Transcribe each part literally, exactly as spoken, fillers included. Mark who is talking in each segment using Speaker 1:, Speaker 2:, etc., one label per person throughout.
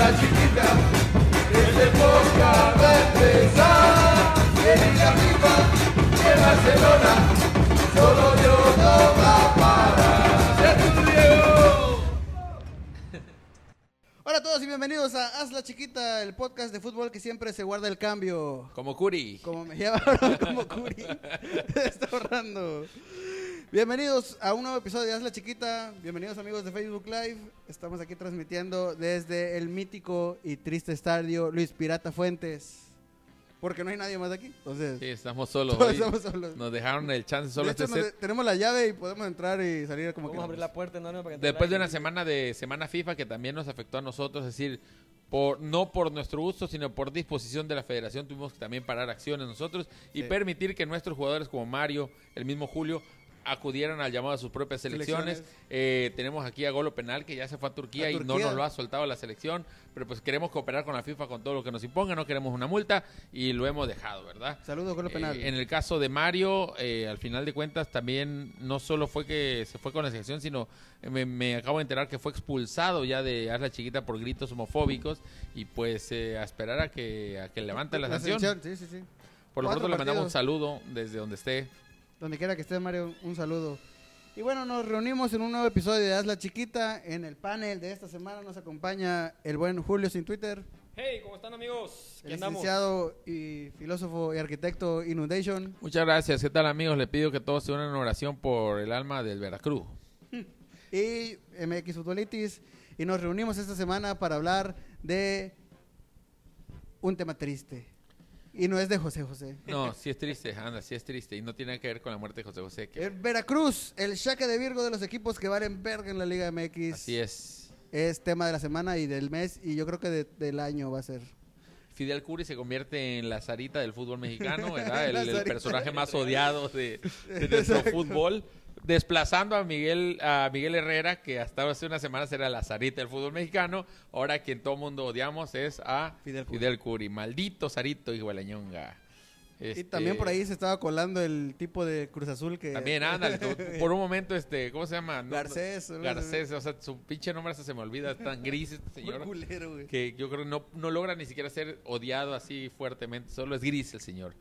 Speaker 1: la chiquita, este podcast va a empezar. En la FIFA, en Barcelona, solo Dios no va a parar. ¡Ya tú, Diego!
Speaker 2: Hola a todos y bienvenidos a Haz la Chiquita, el podcast de fútbol que siempre se guarda el cambio.
Speaker 3: Como Curi.
Speaker 2: Como me llamaron, como Curi. Está ahorrando. Bienvenidos a un nuevo episodio de Haz la Chiquita. Bienvenidos amigos de Facebook Live. Estamos aquí transmitiendo desde el mítico y triste estadio Luis Pirata Fuentes. Porque no hay nadie más aquí. Entonces,
Speaker 3: Sí, estamos solos.
Speaker 2: todos
Speaker 3: Hoy
Speaker 2: estamos solos.
Speaker 3: nos dejaron el chance solo
Speaker 2: De hecho,
Speaker 3: este
Speaker 2: nos
Speaker 3: set.
Speaker 2: de- tenemos la llave y podemos entrar y salir como
Speaker 4: Vamos a abrir
Speaker 2: queramos.
Speaker 4: la puerta, ¿no? Para que entre
Speaker 3: Después de
Speaker 4: el
Speaker 3: una
Speaker 4: aire.
Speaker 3: semana de semana FIFA que también nos afectó a nosotros, es decir, por no por nuestro gusto, sino por disposición de la federación, tuvimos que también parar acciones nosotros y
Speaker 2: Sí.
Speaker 3: permitir que nuestros jugadores como Mario, el mismo Julio, acudieran al llamado a sus propias selecciones.
Speaker 2: Selecciones.
Speaker 3: Eh, tenemos aquí a Golo Penal, que ya se fue a Turquía,
Speaker 2: A
Speaker 3: y no
Speaker 2: Turquía.
Speaker 3: nos lo ha soltado la selección, pero pues queremos cooperar con la FIFA con todo lo que nos imponga, no queremos una multa y lo hemos dejado, ¿verdad?
Speaker 2: Saludos con lo penal.
Speaker 3: Eh, en el caso de Mario, eh, al final de cuentas también no solo fue que se fue con la selección, sino eh, me, me acabo de enterar que fue expulsado ya de Haz la Chiquita por gritos homofóbicos y pues eh, a esperar a que, a que levante la, sanción.
Speaker 2: selección, sí, sí, sí.
Speaker 3: Por lo
Speaker 2: Cuatro
Speaker 3: pronto le mandamos un
Speaker 2: partidos.
Speaker 3: saludo desde donde esté.
Speaker 2: Donde quiera que esté Mario, un saludo. Y bueno, nos reunimos en un nuevo episodio de Haz la Chiquita. En el panel de esta semana nos acompaña el buen Julio sin Twitter,
Speaker 4: Hey, ¿cómo están, amigos? Aquí
Speaker 2: el
Speaker 4: andamos.
Speaker 2: licenciado y filósofo y arquitecto Inundation,
Speaker 3: Muchas gracias. ¿Qué tal, amigos? Le pido que todos se unan en oración por el alma del Veracruz.
Speaker 2: y M X Futbolitis. Y nos reunimos esta semana para hablar de un tema triste. Y no es de José José.
Speaker 3: No, sí es triste, anda, sí es triste. Y no tiene que ver con la muerte de José José. Que...
Speaker 2: El Veracruz, el Shaka de Virgo de los equipos que valen verga en la Liga M X.
Speaker 3: Así es.
Speaker 2: Es tema de la semana y del mes y yo creo que de- del año va a ser.
Speaker 3: Fidel Curi se convierte en la Sarita del fútbol mexicano, ¿verdad? El,
Speaker 2: La
Speaker 3: el
Speaker 2: Sarita.
Speaker 3: personaje más odiado de, de nuestro
Speaker 2: Exacto.
Speaker 3: fútbol, desplazando a Miguel a Miguel Herrera, que hasta hace unas semanas era la Sarita del fútbol mexicano. Ahora quien todo mundo odiamos es a
Speaker 2: Fidel
Speaker 3: Fidel
Speaker 2: Curi.
Speaker 3: Curi. Maldito Sarito, hijo de la ñonga.
Speaker 2: Y
Speaker 3: Este,
Speaker 2: también por ahí se estaba colando el tipo de Cruz Azul que...
Speaker 3: También, ándale, tú- por un momento, este, ¿cómo se llama? No,
Speaker 2: Garcés.
Speaker 3: no, Garcés, o sea, su pinche nombre hasta se me olvida, es tan gris este
Speaker 2: Muy
Speaker 3: señor.
Speaker 2: culero, güey.
Speaker 3: Que yo creo que no, no logra ni siquiera ser odiado así fuertemente, solo es gris el señor.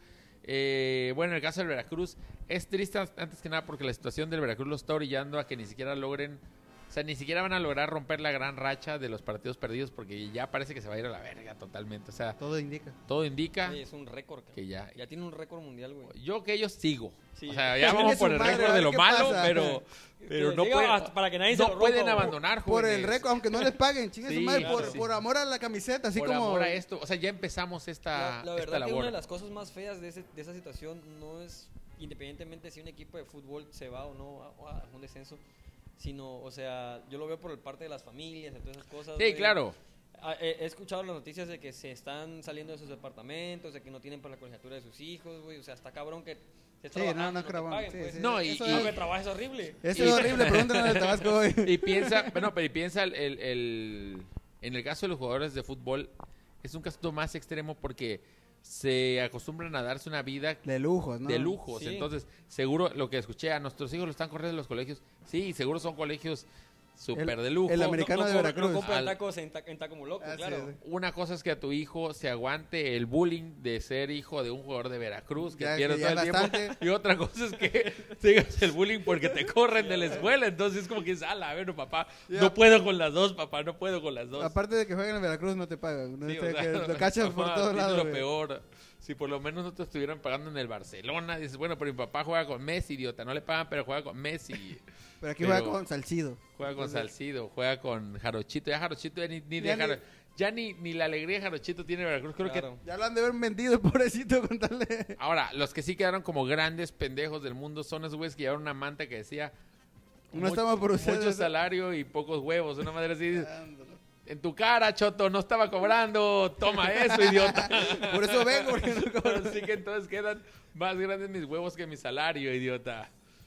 Speaker 3: Eh, bueno, en el caso del Veracruz, es triste antes que nada porque la situación del Veracruz lo está orillando a que ni siquiera logren, o sea, ni siquiera van a lograr romper la gran racha de los partidos perdidos porque ya parece que se va a ir a la verga totalmente. O sea,
Speaker 2: Todo indica.
Speaker 3: todo indica
Speaker 4: Oye, es un récord, cabrón.
Speaker 3: que ya...
Speaker 4: Ya tiene un récord mundial, güey.
Speaker 3: Yo que ellos sigo.
Speaker 4: Sí.
Speaker 3: O sea, ya
Speaker 2: Chingue
Speaker 3: vamos
Speaker 2: su
Speaker 3: por el
Speaker 2: madre,
Speaker 3: récord
Speaker 2: a
Speaker 3: de
Speaker 2: ver
Speaker 3: lo
Speaker 2: qué
Speaker 3: malo,
Speaker 2: pasa.
Speaker 3: pero, pero
Speaker 4: Que
Speaker 3: no,
Speaker 4: diga
Speaker 3: pueden,
Speaker 4: hasta para que nadie se
Speaker 3: no
Speaker 4: lo
Speaker 3: pueden
Speaker 4: rompa, güey.
Speaker 3: abandonar,
Speaker 2: Por el
Speaker 3: jóvenes.
Speaker 2: récord, aunque no les paguen, chingue su
Speaker 3: Sí,
Speaker 2: madre,
Speaker 3: claro,
Speaker 2: por,
Speaker 3: sí.
Speaker 2: por amor a la camiseta, así
Speaker 3: por
Speaker 2: como...
Speaker 3: amor a esto. O sea, ya empezamos esta,
Speaker 4: La, la
Speaker 3: esta
Speaker 4: verdad que
Speaker 3: labor.
Speaker 4: una de las cosas más feas de, ese- de esa situación no es independientemente si un equipo de fútbol se va o no a, a un descenso, sino, o sea, yo lo veo por el parte de las familias, de todas esas cosas.
Speaker 3: Sí,
Speaker 4: güey.
Speaker 3: claro.
Speaker 4: Ah, He, he escuchado las noticias de que se están saliendo de sus departamentos, de que no tienen para la colegiatura de sus hijos, güey. O sea, está cabrón que estés
Speaker 2: Sí,
Speaker 4: trabajando,
Speaker 2: no, no,
Speaker 4: te
Speaker 2: cabrón,
Speaker 4: paguen,
Speaker 2: sí,
Speaker 4: pues.
Speaker 2: sí.
Speaker 3: No, y-
Speaker 2: Eso
Speaker 3: y-
Speaker 4: Aunque
Speaker 2: es,
Speaker 4: trabajes horrible.
Speaker 2: eso
Speaker 3: y-
Speaker 2: es horrible, pregúntenle al Tabasco hoy.
Speaker 3: Y piensa, bueno, pero y piensa el, el- el- en el caso de los jugadores de fútbol, es un caso más extremo porque se acostumbran a darse una vida
Speaker 2: De lujos, ¿no?
Speaker 3: de lujos.
Speaker 4: Sí.
Speaker 3: Entonces, seguro lo que escuché, a nuestros hijos lo están corriendo en los colegios. Sí, seguro son colegios súper
Speaker 2: El-
Speaker 3: de lujo.
Speaker 2: el americano de
Speaker 4: co-
Speaker 2: Veracruz.
Speaker 4: No compran
Speaker 3: Al-
Speaker 4: tacos en, ta- en taco como loco,
Speaker 2: Así
Speaker 4: claro.
Speaker 2: es.
Speaker 3: Una cosa es que a tu hijo se aguante el bullying de ser hijo de un jugador de Veracruz que
Speaker 2: Ya,
Speaker 3: pierde
Speaker 2: que
Speaker 3: todo
Speaker 2: ya
Speaker 3: el tiempo.
Speaker 2: bastante.
Speaker 3: Y otra cosa es que sigas el bullying porque te corren de la escuela. Entonces es como que dices, ala, a ver, papá,
Speaker 2: Ya.
Speaker 3: no puedo con las dos, papá, no puedo con las dos.
Speaker 2: Aparte de que jueguen en Veracruz, no te pagan. ¿no?
Speaker 3: Sí,
Speaker 2: Este,
Speaker 3: o sea,
Speaker 2: que lo cachas por
Speaker 3: papá,
Speaker 2: todos
Speaker 3: dime
Speaker 2: lados.
Speaker 3: lo
Speaker 2: güey.
Speaker 3: peor. Si por lo menos no te estuvieran pagando en el Barcelona, dices, bueno, pero mi papá juega con Messi, idiota, no le pagan, pero juega con Messi.
Speaker 2: Pero aquí
Speaker 3: Pero-
Speaker 2: juega con Salcido.
Speaker 3: Juega con
Speaker 2: Entonces,
Speaker 3: Salcido, juega con Jarochito. Ya Jarochito ya ni, ni, de
Speaker 2: Ya ni-
Speaker 3: Jaro- ya ni, ni la alegría de Jarochito tiene Veracruz. Creo
Speaker 4: Claro.
Speaker 2: Ya lo han de haber vendido el pobrecito con tal de...
Speaker 3: que ahora, los que sí quedaron como grandes pendejos del mundo son esos güeyes que llevaron una manta que decía
Speaker 2: No
Speaker 3: "Much-
Speaker 2: estamos por ustedes".
Speaker 3: mucho salario y pocos huevos. Una madre así,
Speaker 2: Ándale.
Speaker 3: en tu cara, Choto, no estaba cobrando. Toma eso, idiota.
Speaker 2: Por eso vengo, porque no cobro.
Speaker 3: Así que entonces quedan más grandes mis huevos que mi salario, idiota.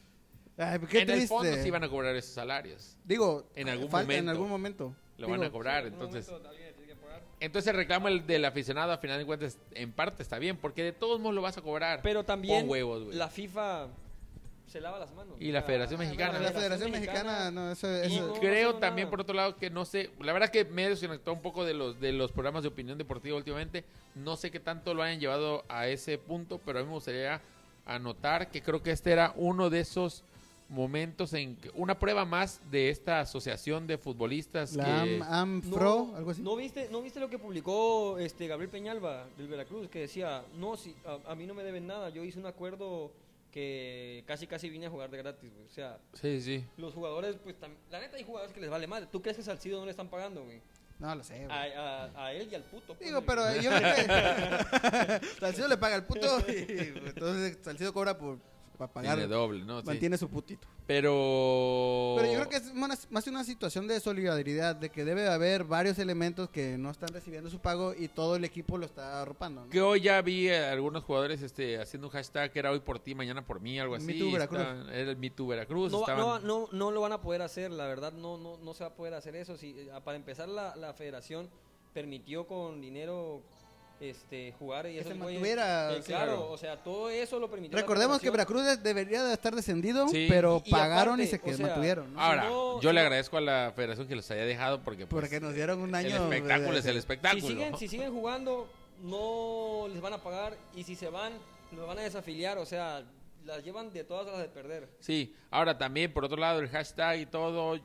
Speaker 2: Ay, qué
Speaker 3: en
Speaker 2: triste.
Speaker 3: el fondo sí van a cobrar esos salarios.
Speaker 2: Digo,
Speaker 3: en algún
Speaker 2: falta en
Speaker 3: momento.
Speaker 2: algún momento.
Speaker 3: Lo
Speaker 2: Digo,
Speaker 3: van a cobrar,
Speaker 4: En algún
Speaker 3: entonces...
Speaker 4: momento alguien le tiene que pagar.
Speaker 3: Entonces el reclamo el del aficionado, a final de cuentas, en parte está bien, porque de todos modos lo vas a cobrar.
Speaker 4: Pero también
Speaker 3: Pon huevos, güey.
Speaker 4: la FIFA se lava las manos.
Speaker 3: Y la Federación
Speaker 2: Ah,
Speaker 3: Mexicana.
Speaker 2: bueno, la Federación Mexicana, no, eso,
Speaker 3: Y
Speaker 2: eso-
Speaker 4: no, no
Speaker 3: creo
Speaker 4: hicieron
Speaker 3: también,
Speaker 4: nada.
Speaker 3: por otro lado, que no sé, la verdad que me he desconectado un poco de los de los programas de opinión deportiva últimamente. No sé qué tanto lo hayan llevado a ese punto, pero a mí me gustaría anotar que creo que este era uno de esos momentos en que, una prueba más de esta asociación de futbolistas
Speaker 2: la
Speaker 3: que...
Speaker 2: Am- AMFRO, algo así.
Speaker 4: ¿No viste, ¿No viste lo que publicó este Gabriel Peñalba del Veracruz? Que decía, no, si, a, a mí no me deben nada, yo hice un acuerdo que casi casi vine a jugar de gratis, güey. O sea,
Speaker 3: Sí, sí.
Speaker 4: los jugadores, pues, tam- la neta hay jugadores que les vale madre. ¿Tú crees que a Salcido no le están pagando, güey?
Speaker 2: No lo sé,
Speaker 4: A,
Speaker 2: güey.
Speaker 4: a, a él y al puto. pues,
Speaker 2: Digo,
Speaker 4: güey.
Speaker 2: pero yo creo que Salcido le paga al puto y entonces Salcido cobra por para pagar,
Speaker 3: Tiene doble, ¿no? Sí.
Speaker 2: mantiene su putito.
Speaker 3: Pero...
Speaker 2: Pero yo creo que es más, más una situación de solidaridad, de que debe haber varios elementos que no están recibiendo su pago y todo el equipo lo está arropando, ¿no?
Speaker 3: Que hoy ya vi a algunos jugadores este, haciendo un hashtag que era hoy por ti, mañana por mí, algo así.
Speaker 2: Me Too Veracruz.
Speaker 3: Estaban- era el Me Too Veracruz.
Speaker 4: No, va-
Speaker 3: estaban-
Speaker 4: no, va- no, no lo van a poder hacer, la verdad, no, no, no se va a poder hacer eso. Si, eh, para empezar, la, la federación permitió con dinero este, jugar y
Speaker 2: Que
Speaker 4: esos
Speaker 2: se
Speaker 4: güeyes-
Speaker 2: mantuviera,
Speaker 4: eh,
Speaker 2: sí,
Speaker 4: claro,
Speaker 3: claro.
Speaker 4: o sea, todo eso lo permitió. la
Speaker 2: Recordemos que
Speaker 4: federación.
Speaker 2: Veracruz debería de estar descendido,
Speaker 3: Sí.
Speaker 2: pero
Speaker 4: Y- y
Speaker 2: pagaron y
Speaker 4: aparte,
Speaker 2: se que
Speaker 4: o sea,
Speaker 2: mantuvieron, ¿no?
Speaker 3: Ahora,
Speaker 4: no-
Speaker 3: yo
Speaker 4: si
Speaker 3: le
Speaker 4: no-
Speaker 3: agradezco a la federación que los haya dejado porque... pues,
Speaker 2: Porque nos dieron un
Speaker 3: el
Speaker 2: año.
Speaker 3: espectáculo
Speaker 2: de-
Speaker 3: es el
Speaker 4: Si
Speaker 3: espectáculo.
Speaker 4: siguen, si siguen jugando, no les van a pagar y si se van, los van a desafiliar, o sea, las llevan de todas las de perder.
Speaker 3: Sí, ahora también, por otro lado, el hashtag y todo,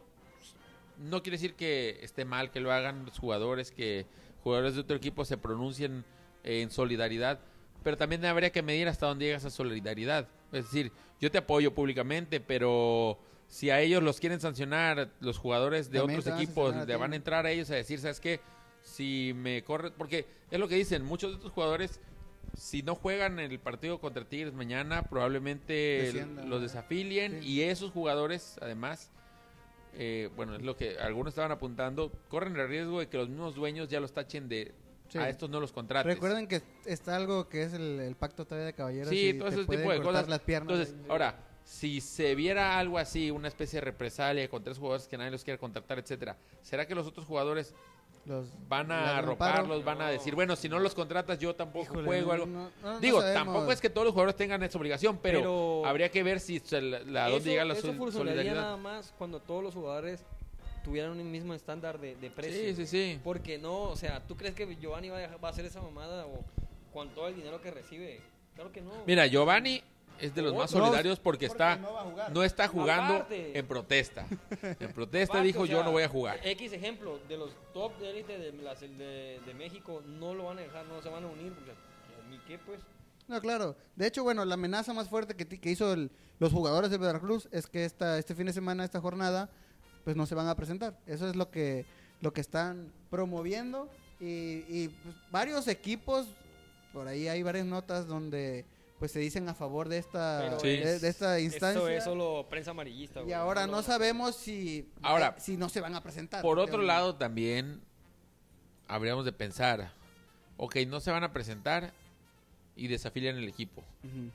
Speaker 3: no quiere decir que esté mal que lo hagan los jugadores, que jugadores de otro equipo se pronuncien en solidaridad, pero también habría que medir hasta dónde llega esa solidaridad. Es decir, yo te apoyo públicamente, pero si a ellos los quieren sancionar, los jugadores de
Speaker 2: También
Speaker 3: otros
Speaker 2: te van a
Speaker 3: equipos
Speaker 2: sancionar a
Speaker 3: le
Speaker 2: ti.
Speaker 3: van a entrar a ellos a decir, ¿sabes qué? Si me corre, porque es lo que dicen, muchos de estos jugadores, si no juegan el partido contra Tigres mañana, probablemente
Speaker 2: Desciendan,
Speaker 3: los
Speaker 2: ¿no?
Speaker 3: desafilien
Speaker 2: Sí.
Speaker 3: y esos jugadores, además, eh, bueno, es lo que algunos estaban apuntando, corren el riesgo de que los mismos dueños ya los tachen de
Speaker 2: Sí.
Speaker 3: a estos no los contrates.
Speaker 2: Recuerden que está algo que es el, el pacto todavía de caballeros.
Speaker 3: Sí,
Speaker 2: y
Speaker 3: todo
Speaker 2: te
Speaker 3: ese
Speaker 2: pueden
Speaker 3: tipo de
Speaker 2: cortar
Speaker 3: cosas.
Speaker 2: las piernas.
Speaker 3: Entonces,
Speaker 2: ahí.
Speaker 3: ahora, si se viera algo así, una especie de represalia con tres jugadores que nadie los quiere contratar, etcétera, ¿será que los otros jugadores
Speaker 2: Los-
Speaker 3: van
Speaker 2: le
Speaker 3: a
Speaker 2: dan un
Speaker 3: arroparlos,
Speaker 2: paro?
Speaker 3: van a decir, bueno, si no los contratas yo tampoco
Speaker 2: Híjole,
Speaker 3: juego
Speaker 2: no,
Speaker 3: algo?
Speaker 2: no, no, no
Speaker 3: Digo,
Speaker 2: sabemos.
Speaker 3: tampoco es que todos los jugadores tengan esa obligación, pero,
Speaker 4: Pero-
Speaker 3: habría que ver si se la, la- a dónde
Speaker 4: Eso-
Speaker 3: llega la
Speaker 4: eso
Speaker 3: sol-
Speaker 4: funcionaría
Speaker 3: solidaridad.
Speaker 4: nada más cuando todos los jugadores tuvieran un mismo estándar de, de precio.
Speaker 3: Sí, sí, sí.
Speaker 4: Porque no, o sea, ¿tú crees que Giovanni va a, dejar- va a hacer esa mamada o con todo el dinero que recibe? Claro que no.
Speaker 3: Mira, Giovanni es de los más
Speaker 2: No,
Speaker 3: solidarios porque,
Speaker 2: porque
Speaker 3: está
Speaker 2: no va a jugar.
Speaker 3: no está jugando
Speaker 4: Aparte.
Speaker 3: en protesta. En protesta
Speaker 4: Aparte,
Speaker 3: dijo
Speaker 4: o sea,
Speaker 3: yo no voy a jugar.
Speaker 4: X ejemplo, de los top de élite de, las- de, de México no lo van a dejar, no se van a unir. O sea, ¿ni qué pues?
Speaker 2: No, claro. De hecho, bueno, la amenaza más fuerte que, ti- que hizo el- los jugadores de Veracruz es que esta, este fin de semana, esta jornada, pues no se van a presentar. Eso es lo que, lo que están promoviendo. Y, y, pues, varios equipos, por ahí hay varias notas donde pues se dicen a favor de esta,
Speaker 4: Pero
Speaker 3: Sí.
Speaker 2: de, de esta instancia.
Speaker 4: Esto es solo prensa amarillista.
Speaker 2: Y
Speaker 4: güey,
Speaker 2: ahora
Speaker 4: lo
Speaker 2: no
Speaker 4: van a-
Speaker 2: sabemos si,
Speaker 3: Ahora,
Speaker 2: si no se van a presentar.
Speaker 3: Por
Speaker 2: porque-
Speaker 3: otro lado, también habríamos de pensar, ok, no se van a presentar y desafilian el equipo.
Speaker 2: Ujú.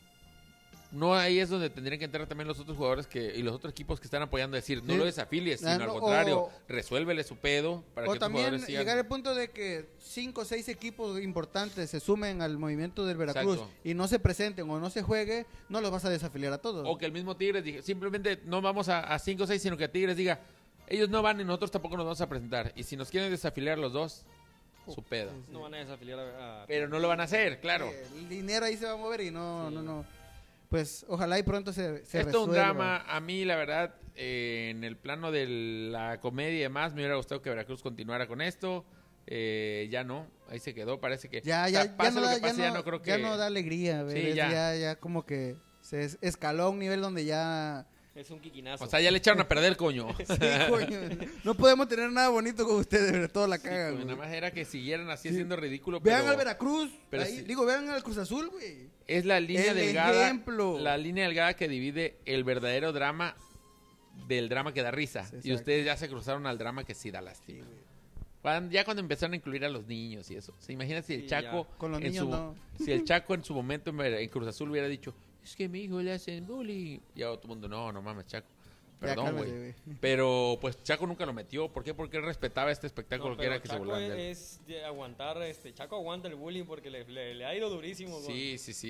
Speaker 3: No, ahí es donde tendrían que entrar también los otros jugadores que y los otros equipos que están apoyando, decir, no
Speaker 2: Sí.
Speaker 3: lo desafilies,
Speaker 2: Ah,
Speaker 3: sino
Speaker 2: no,
Speaker 3: al contrario,
Speaker 2: o-
Speaker 3: resuélvele su pedo para
Speaker 2: O
Speaker 3: que otros
Speaker 2: también
Speaker 3: jugadores sigan.
Speaker 2: llegar al punto de que cinco o seis equipos importantes se sumen al movimiento del Veracruz
Speaker 3: Exacto.
Speaker 2: y no se presenten o no se juegue, no los vas a desafiliar a todos.
Speaker 3: O que el mismo Tigres diga, simplemente no vamos a cinco o seis, sino que Tigres diga, ellos no van y nosotros tampoco nos vamos a presentar. Y si nos quieren desafiliar los dos, su pedo.
Speaker 4: No van a desafiliar a... a-
Speaker 3: Pero no lo van a hacer, claro.
Speaker 2: Eh, El dinero ahí se va a mover y no,
Speaker 4: Sí.
Speaker 2: no, no. Pues ojalá y pronto se, se
Speaker 3: Esto es un
Speaker 2: resuelva.
Speaker 3: drama. A mí, la verdad, eh, en el plano de la comedia y demás, me hubiera gustado que Veracruz continuara con esto. Eh, ya no, ahí se quedó. Parece que.
Speaker 2: Ya,
Speaker 3: o
Speaker 2: ya,
Speaker 3: sea,
Speaker 2: ya,
Speaker 3: pase
Speaker 2: no
Speaker 3: lo
Speaker 2: da,
Speaker 3: que
Speaker 2: ya,
Speaker 3: pase,
Speaker 2: no,
Speaker 3: ya no creo que.
Speaker 2: ya no da alegría. ver,
Speaker 3: Sí,
Speaker 2: es
Speaker 3: ya.
Speaker 2: ya. ya como que se es- escaló a un nivel donde ya...
Speaker 4: Es un quiquinazo.
Speaker 3: O sea, ya le echaron a perder, coño.
Speaker 2: Sí, coño. No podemos tener nada bonito con ustedes, pero todo la
Speaker 3: Sí,
Speaker 2: cagan.
Speaker 3: coño,
Speaker 2: güey.
Speaker 3: nada más era que siguieran así
Speaker 2: Sí.
Speaker 3: haciendo ridículo.
Speaker 2: Vean
Speaker 3: pero
Speaker 2: al Veracruz.
Speaker 3: pero
Speaker 2: ahí,
Speaker 3: sí.
Speaker 2: Digo, vean al Cruz Azul, güey.
Speaker 3: Es la línea
Speaker 2: El
Speaker 3: delgada.
Speaker 2: ejemplo.
Speaker 3: La línea delgada que divide el verdadero drama del drama que da risa.
Speaker 2: Sí,
Speaker 3: y
Speaker 2: exacto.
Speaker 3: ustedes ya se cruzaron al drama que sí da lástima. Cuando- ya cuando empezaron a incluir a los niños y eso. ¿Se imagina si el
Speaker 4: Sí,
Speaker 3: Chaco
Speaker 4: ya.
Speaker 2: Con los
Speaker 3: en
Speaker 2: niños
Speaker 3: su,
Speaker 2: no.
Speaker 3: si el Chaco en su momento en, en Cruz Azul hubiera dicho, es que a mi hijo le hacen bullying? Y ahora todo el mundo, no, no mames, Chaco.
Speaker 2: Ya,
Speaker 3: Perdón,
Speaker 2: cálmate,
Speaker 3: güey.
Speaker 2: güey.
Speaker 3: Pero pues Chaco nunca lo metió. ¿Por qué? Porque él respetaba este espectáculo
Speaker 4: No,
Speaker 3: que era
Speaker 4: pero
Speaker 3: que se
Speaker 4: Chaco
Speaker 3: burlaban de él.
Speaker 4: es de aguantar, este, Chaco aguanta el bullying porque le, le- le ha ido durísimo. güey.
Speaker 3: Sí, sí, sí.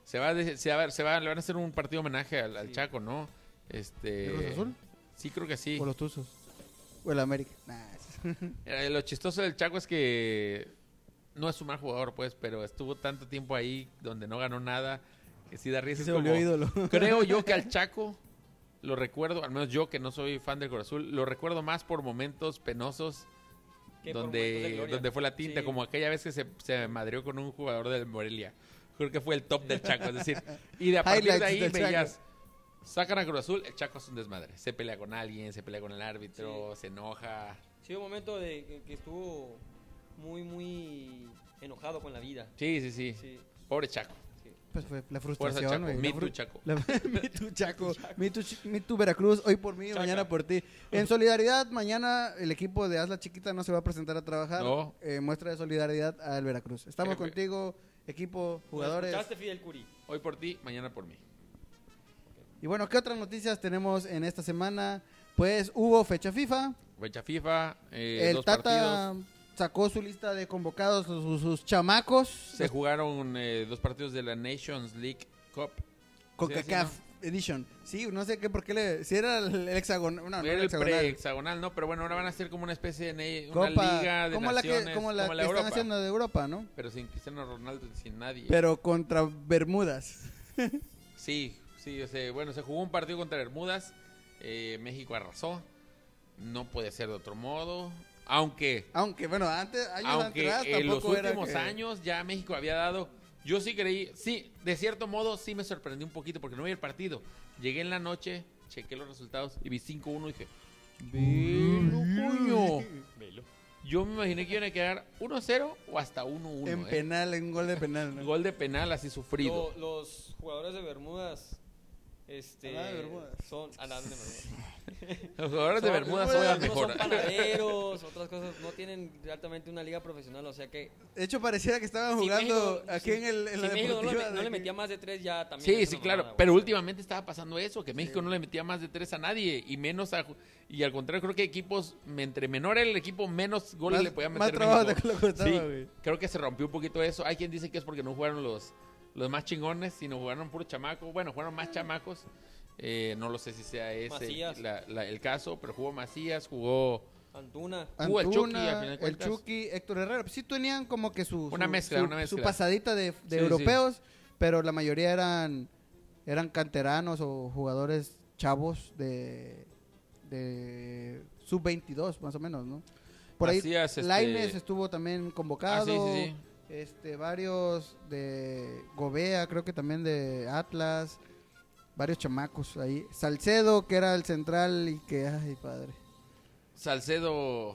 Speaker 3: Se va, de- se va, se va, le van a hacer un partido homenaje al, al
Speaker 4: Sí.
Speaker 3: Chaco, ¿no? Este,
Speaker 2: ¿De Cruz Azul?
Speaker 3: Sí, creo que sí.
Speaker 2: ¿O los Tuzos? ¿O el América? Nah.
Speaker 3: Eh, lo chistoso del Chaco es que no es un mal jugador, pues, pero estuvo tanto tiempo ahí donde no ganó nada que sí da risa.
Speaker 2: Sí
Speaker 3: Es
Speaker 2: se volvió
Speaker 3: como-
Speaker 2: ídolo.
Speaker 3: Creo yo que al Chaco lo recuerdo, al menos yo que no soy fan del Cruz Azul, lo recuerdo más por momentos penosos
Speaker 4: Que por momentos de
Speaker 3: donde,
Speaker 4: gloria.
Speaker 3: donde fue la tinta,
Speaker 4: Sí.
Speaker 3: como aquella vez que se, se madreó con un jugador del Morelia. Creo que fue el top del Chaco, es decir, y de a partir de
Speaker 2: Highlights
Speaker 3: ahí
Speaker 2: del Chaco.
Speaker 3: veías, sacan a Cruz Azul, el Chaco es un desmadre. Se pelea con alguien, se pelea con el árbitro, se enoja.
Speaker 4: Sí, un momento de que, que estuvo muy, muy enojado con la vida.
Speaker 3: Sí, sí, sí.
Speaker 4: Sí,
Speaker 3: Pobre Chaco.
Speaker 4: sí.
Speaker 2: Pues fue la
Speaker 3: Fuerza
Speaker 2: frustración,
Speaker 3: Chaco.
Speaker 2: güey.
Speaker 3: Me
Speaker 2: La
Speaker 3: too,
Speaker 2: fru-
Speaker 3: Chaco.
Speaker 2: la- Me too, Chaco. Me too, Ch- Me too, Veracruz. Hoy por mí,
Speaker 4: Chaca.
Speaker 2: mañana por ti. En solidaridad, mañana el equipo de Hazla Chiquita no se va a presentar a trabajar.
Speaker 3: No.
Speaker 2: Eh, muestra de solidaridad al Veracruz. Estamos
Speaker 3: Eh,
Speaker 2: contigo, equipo, jugadores.
Speaker 4: ¿Escuchaste, Fidel Curi?
Speaker 3: Hoy por ti, mañana por mí.
Speaker 2: Y bueno, ¿qué otras noticias tenemos en esta semana? Pues hubo fecha FIFA.
Speaker 3: Fecha FIFA, eh,
Speaker 2: El
Speaker 3: dos
Speaker 2: Tata
Speaker 3: partidos.
Speaker 2: sacó su lista de convocados, sus, sus chamacos.
Speaker 3: Se jugaron eh, dos partidos de la Nations League Cup.
Speaker 2: CONCACAF
Speaker 3: Sí,
Speaker 2: Edition. Sí, no sé qué, por qué le. Si era el, el hexagonal. No, no,
Speaker 3: Era el
Speaker 2: hexagonal.
Speaker 3: pre-hexagonal, ¿no? Pero bueno, ahora van a ser como una especie de ne- una
Speaker 2: Copa,
Speaker 3: liga de
Speaker 2: como la que,
Speaker 3: naciones,
Speaker 2: como la que están
Speaker 3: Europa.
Speaker 2: haciendo de Europa, ¿no?
Speaker 3: Pero sin Cristiano Ronaldo y sin nadie.
Speaker 2: Pero contra Bermudas.
Speaker 3: Sí, sí, o sea, bueno, se jugó un partido contra Bermudas. eh, México arrasó. No puede ser de otro modo. Aunque,
Speaker 2: Aunque, bueno, antes, años
Speaker 3: aunque
Speaker 2: atrás
Speaker 3: en los
Speaker 2: tampoco era
Speaker 3: últimos
Speaker 2: que-
Speaker 3: años ya México había dado. Yo sí creí, sí, de cierto modo sí me sorprendí un poquito porque no vi el partido. Llegué en la noche, chequé los resultados y vi cinco uno y dije, ¡velo, coño! Yo me imaginé que iban a quedar uno cero o hasta uno uno.
Speaker 2: En
Speaker 3: ¿eh?
Speaker 2: penal, en gol de penal. ¿no?
Speaker 3: Gol de penal así sufrido.
Speaker 4: Lo- los jugadores de Bermudas este,
Speaker 2: Hablando de Bermudas.
Speaker 4: son... hablando de Bermudas.
Speaker 3: Los jugadores de
Speaker 4: Son-
Speaker 3: Bermudas
Speaker 2: Bermudas
Speaker 3: juegan
Speaker 4: no
Speaker 3: mejor.
Speaker 4: son panaderos, otras cosas. No tienen exactamente una liga profesional, o sea que...
Speaker 2: De hecho, pareciera que estaban
Speaker 4: si
Speaker 2: jugando
Speaker 4: México-
Speaker 2: aquí
Speaker 4: si-
Speaker 2: en, el, en
Speaker 4: si
Speaker 2: la
Speaker 4: México no le,
Speaker 2: deportiva.
Speaker 4: no
Speaker 2: de
Speaker 4: le
Speaker 2: aquí.
Speaker 4: metía más de tres ya también...
Speaker 3: Sí,
Speaker 4: es
Speaker 3: sí,
Speaker 4: una
Speaker 3: claro.
Speaker 4: mamada,
Speaker 3: Pero
Speaker 4: güey.
Speaker 3: últimamente estaba pasando eso, que México no le metía más de tres a nadie y menos a... Y al contrario, creo que equipos, entre menor era el equipo, menos goles
Speaker 2: Más-
Speaker 3: le podían
Speaker 2: más
Speaker 3: meter
Speaker 2: trabajo
Speaker 3: México.
Speaker 2: te lo costaba,
Speaker 3: Sí,
Speaker 2: güey.
Speaker 3: creo que se rompió un poquito eso. Hay quien dice que es porque no jugaron los, los más chingones, sino jugaron puro chamaco. Bueno, jugaron más chamacos. Eh, no lo sé si sea ese
Speaker 4: Macías.
Speaker 3: la- la- el caso, pero jugó Macías, jugó...
Speaker 4: Antuna.
Speaker 3: Jugó el Chucky,
Speaker 2: Antuna,
Speaker 3: al final de
Speaker 2: el
Speaker 3: cuentas.
Speaker 2: Chucky, Héctor Herrera. Sí tenían como que su,
Speaker 3: Una
Speaker 2: su-
Speaker 3: mezcla,
Speaker 2: su,
Speaker 3: una mezcla.
Speaker 2: su pasadita de, de
Speaker 3: Sí,
Speaker 2: europeos, pero la mayoría eran eran canteranos o jugadores chavos de, de sub veintidós más o menos, ¿no? Por
Speaker 3: Macías,
Speaker 2: ahí
Speaker 3: este-
Speaker 2: Lainez estuvo también convocado.
Speaker 3: Ah, sí, sí, sí.
Speaker 2: Este, varios de Gobea, creo que también de Atlas, varios chamacos ahí. Salcedo, que era el central y que, ay, padre.
Speaker 3: Salcedo...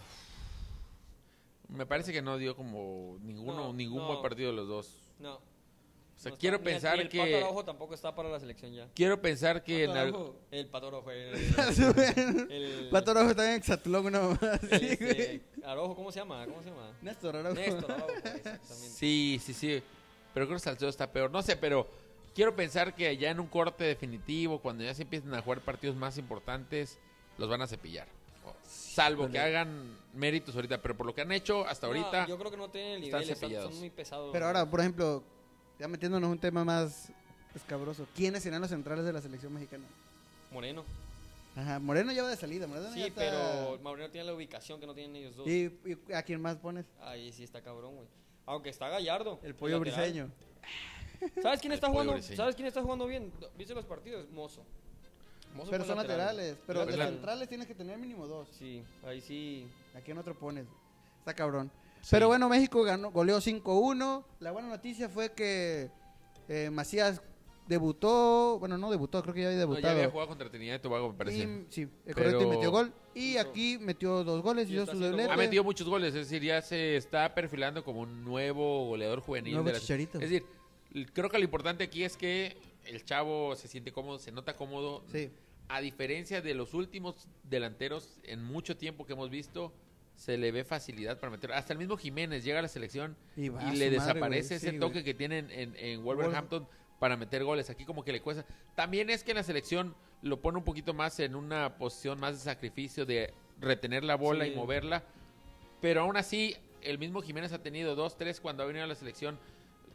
Speaker 3: Me parece que no dio como ninguno,
Speaker 4: No,
Speaker 3: ningún
Speaker 4: no.
Speaker 3: buen partido de los dos.
Speaker 4: No.
Speaker 3: O sea,
Speaker 4: no
Speaker 3: quiero
Speaker 4: está- ni el-
Speaker 3: pensar
Speaker 4: ni el
Speaker 3: que...
Speaker 4: Pato Araujo tampoco está para la selección ya.
Speaker 3: Quiero pensar que en al-
Speaker 2: Pato
Speaker 4: El Pato Araujo. El,
Speaker 2: Araujo.
Speaker 4: el,
Speaker 2: Pato Araujo también en Exatlón, una mamá
Speaker 4: el,
Speaker 2: así,
Speaker 4: este,
Speaker 2: güey.
Speaker 4: Araujo, ¿cómo se llama? ¿Cómo se llama?
Speaker 2: Néstor Araujo.
Speaker 4: Néstor Araujo, exactamente.
Speaker 3: Sí, sí, sí. Pero creo que Salcedo está peor. No sé, pero quiero pensar que ya en un corte definitivo, cuando ya se empiecen a jugar partidos más importantes, los van a cepillar. Salvo que hagan méritos ahorita, pero por lo que han hecho hasta
Speaker 4: No,
Speaker 3: ahorita...
Speaker 4: yo creo que no tienen el
Speaker 3: están
Speaker 4: nivel, están-
Speaker 3: cepillados.
Speaker 4: son muy pesados.
Speaker 2: Pero ahora, por ejemplo, ya metiéndonos en un tema más escabroso, ¿quiénes serán los centrales de la selección mexicana?
Speaker 4: Moreno.
Speaker 2: Ajá, Moreno ya va de salida, Moreno ya
Speaker 4: Sí,
Speaker 2: está...
Speaker 4: pero Moreno tiene la ubicación que no tienen ellos dos.
Speaker 2: ¿Y, y a quién más pones?
Speaker 4: Ahí sí está cabrón, güey. Aunque está Gallardo.
Speaker 2: El pollo
Speaker 4: lateral.
Speaker 2: briseño.
Speaker 4: ¿Sabes quién está
Speaker 3: El pollo
Speaker 4: jugando?
Speaker 3: briseño.
Speaker 4: ¿Sabes quién está jugando bien? ¿Viste los partidos? Mozo. Mozo
Speaker 2: Pero
Speaker 4: fue
Speaker 2: son
Speaker 4: lateral.
Speaker 2: laterales, pero de
Speaker 3: Lateral.
Speaker 2: centrales tienes que tener mínimo dos.
Speaker 4: Sí, ahí sí.
Speaker 2: ¿A quién otro pones? Está cabrón.
Speaker 3: Sí.
Speaker 2: Pero bueno, México ganó, goleó cinco uno. La buena noticia fue que eh, Macías debutó, bueno, no debutó, creo que ya había
Speaker 3: No,
Speaker 2: debutado.
Speaker 3: ya había jugado contra Trinidad y Tobago, me parece.
Speaker 2: Y, sí, es
Speaker 3: Pero-
Speaker 2: correcto, y metió gol. Y
Speaker 4: Hizo-
Speaker 2: aquí metió dos goles,
Speaker 4: y
Speaker 2: hizo
Speaker 4: está
Speaker 2: su
Speaker 4: haciendo
Speaker 2: doblete.
Speaker 3: Ha metido muchos goles, es decir, ya se está perfilando como un nuevo goleador juvenil.
Speaker 2: Nuevo
Speaker 3: de la-
Speaker 2: Chicharito.
Speaker 3: Es decir, l- creo que lo importante aquí es que el chavo se siente cómodo, se nota cómodo.
Speaker 2: Sí.
Speaker 3: A diferencia de los últimos delanteros en mucho tiempo que hemos visto, se le ve facilidad para meter. Hasta el mismo Jiménez llega a la selección
Speaker 2: Y
Speaker 3: y,
Speaker 2: va a
Speaker 3: le
Speaker 2: su madre,
Speaker 3: desaparece
Speaker 2: güey.
Speaker 3: ese
Speaker 2: Sí,
Speaker 3: toque
Speaker 2: güey.
Speaker 3: que tienen en, en Wolverhampton para meter goles. Aquí como que le cuesta. También es que en la selección lo pone un poquito más en una posición más de sacrificio, de retener la bola
Speaker 4: Sí.
Speaker 3: y moverla. Pero aún así, el mismo Jiménez ha tenido dos, tres cuando ha venido a la selección.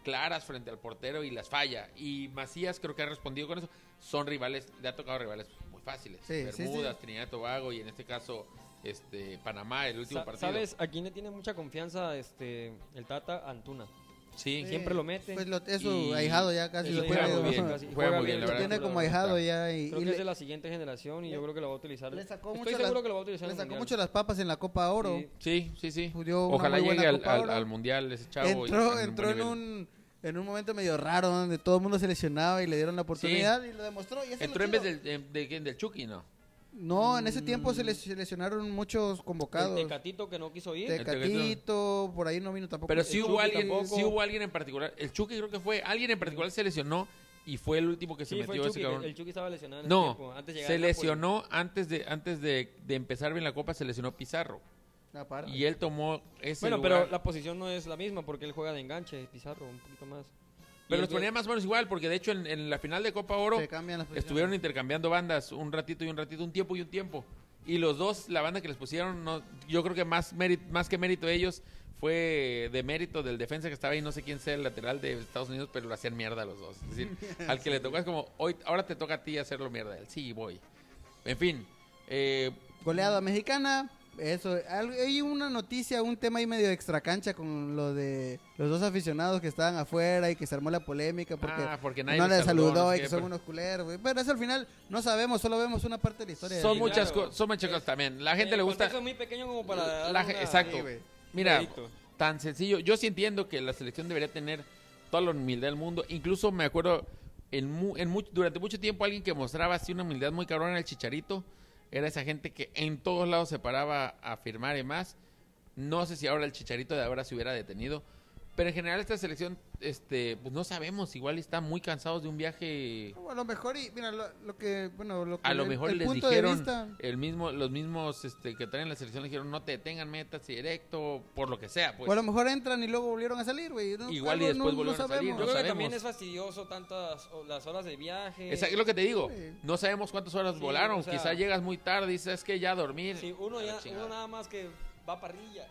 Speaker 3: claras frente al portero y las falla. Y Macías creo que ha respondido con eso. Son rivales, le ha tocado rivales muy fáciles.
Speaker 2: Sí, sí,
Speaker 3: Bermudas,
Speaker 2: sí.
Speaker 3: Trinidad y Tobago y en este caso este Panamá, el último
Speaker 4: Sa-
Speaker 3: partido.
Speaker 4: ¿Sabes a quién le tiene mucha confianza este el Tata? Antuna.
Speaker 3: Sí.
Speaker 4: Siempre lo mete.
Speaker 2: Pues lo, es su
Speaker 3: Y-
Speaker 2: ahijado ya casi.
Speaker 3: y
Speaker 2: lo
Speaker 3: juega
Speaker 2: tiene,
Speaker 3: muy bien,
Speaker 2: ¿no?
Speaker 4: casi-
Speaker 3: juega muy bien, la
Speaker 2: Lo
Speaker 3: verdad.
Speaker 2: tiene como ahijado ya. Y,
Speaker 4: Creo
Speaker 2: y
Speaker 4: que es
Speaker 2: le,
Speaker 4: de la siguiente generación y yo creo que lo va a utilizar.
Speaker 2: le sacó
Speaker 4: Estoy
Speaker 2: mucho
Speaker 4: seguro
Speaker 2: las-
Speaker 4: que lo va a utilizar
Speaker 2: le
Speaker 4: en el
Speaker 2: sacó
Speaker 4: mundial.
Speaker 2: mucho las papas en la Copa Oro.
Speaker 4: Sí.
Speaker 3: Sí, sí, sí.
Speaker 2: Dio una
Speaker 3: Ojalá
Speaker 2: muy buena
Speaker 3: llegue al,
Speaker 2: Copa
Speaker 3: al-
Speaker 2: Oro.
Speaker 3: al mundial ese chavo. y
Speaker 2: Entró,
Speaker 3: ande
Speaker 2: entró
Speaker 3: buen
Speaker 2: en
Speaker 3: nivel.
Speaker 2: un, en un momento medio raro donde todo el mundo se lesionaba y le dieron la oportunidad y lo demostró. Y eso es
Speaker 3: Entró
Speaker 2: lo
Speaker 3: en vez
Speaker 2: chido.
Speaker 3: del, de, de- de- del Chucky, ¿no?
Speaker 2: No, en ese tiempo se les- se lesionaron muchos
Speaker 4: El
Speaker 2: convocados.
Speaker 4: Tecatito que no quiso ir.
Speaker 2: Tecatito, por ahí no vino tampoco.
Speaker 3: Pero sí
Speaker 2: El
Speaker 3: hubo
Speaker 2: Chucky
Speaker 3: alguien,
Speaker 2: tampoco.
Speaker 3: sí hubo alguien en particular. El Chucky creo que fue. Alguien en particular se lesionó y fue el último que se
Speaker 4: Sí, fue
Speaker 3: metió
Speaker 4: el
Speaker 3: ese
Speaker 4: Chucky.
Speaker 3: cabrón.
Speaker 4: El Chucky estaba lesionado en
Speaker 3: No,
Speaker 4: ese tiempo. Antes de llegar
Speaker 3: se
Speaker 4: al Napoli.
Speaker 3: lesionó antes de antes de, de empezar bien la Copa, se lesionó Pizarro.
Speaker 2: Aparte.
Speaker 3: Y él tomó ese
Speaker 4: Bueno,
Speaker 3: lugar.
Speaker 4: pero la posición no es la misma porque él juega de enganche, Pizarro, un poquito más. Y
Speaker 3: Pero
Speaker 4: él
Speaker 3: los
Speaker 4: que-
Speaker 3: ponía más o menos igual, porque de hecho en, en la final de Copa Oro
Speaker 2: Se cambian las posiciones.
Speaker 3: estuvieron intercambiando bandas un ratito y un ratito, un tiempo y un tiempo. Y los dos, la banda que les pusieron, no, yo creo que más, mérito, más que mérito de ellos fue de mérito del defensa que estaba ahí, no sé quién sea el lateral de Estados Unidos, pero lo hacían mierda a los dos. Es decir, al que le tocó es como, hoy, ahora te toca a ti hacerlo mierda. Él, sí, voy. En fin, eh,
Speaker 2: Goleada mexicana. Eso, al- hay una noticia, un tema ahí medio extra cancha con lo de los dos aficionados que estaban afuera y que se armó la polémica porque,
Speaker 3: ah, porque nadie
Speaker 2: no
Speaker 3: les
Speaker 2: le saludó,
Speaker 3: no sé
Speaker 2: y
Speaker 3: qué,
Speaker 2: que son
Speaker 3: pero-
Speaker 2: unos culeros, güey. Pero eso al final no sabemos, solo vemos una parte de la historia.
Speaker 3: Son
Speaker 4: Sí,
Speaker 3: muchas
Speaker 4: claro.
Speaker 3: cosas, son muchas cosas también. La gente
Speaker 4: el
Speaker 3: le gusta.
Speaker 4: contexto es muy pequeño como para
Speaker 3: La
Speaker 4: dar
Speaker 3: ge-
Speaker 4: una-
Speaker 3: exacto.
Speaker 2: Sí, güey.
Speaker 3: Mira,
Speaker 4: crédito.
Speaker 3: tan sencillo. Yo sí entiendo que la selección debería tener toda la humildad del mundo. Incluso me acuerdo, en, mu- en mu- durante mucho tiempo alguien que mostraba así una humildad muy cabrona, el Chicharito. Era esa gente que en todos lados se paraba a firmar y más. No sé si ahora el Chicharito de ahora se hubiera detenido. Pero en general esta selección, este, pues no sabemos. Igual están muy cansados de un viaje.
Speaker 2: No, a lo mejor, y mira, lo, lo que, bueno, lo que
Speaker 3: A lo
Speaker 2: el-
Speaker 3: mejor
Speaker 2: el
Speaker 3: les
Speaker 2: punto de
Speaker 3: dijeron,
Speaker 2: vista-
Speaker 3: el mismo, los mismos este, que traen la selección le dijeron, no te detengan, metas directo, por lo que sea. Pues.
Speaker 2: o a lo mejor entran y luego volvieron a salir, güey. No,
Speaker 3: Igual y
Speaker 2: algo
Speaker 3: después volvieron a salir,
Speaker 4: Yo
Speaker 3: no
Speaker 4: creo que
Speaker 3: sabemos.
Speaker 4: también es fastidioso tantas o- las horas de viaje.
Speaker 3: Esa- es lo que te digo.
Speaker 2: Sí.
Speaker 3: No sabemos cuántas horas
Speaker 4: Sí,
Speaker 3: volaron.
Speaker 4: o sea-
Speaker 3: Quizá llegas muy tarde y dices, es que ya a dormir.
Speaker 4: Sí, uno
Speaker 3: A la
Speaker 4: ya,
Speaker 3: chingada.
Speaker 4: uno nada más que va a parrilla.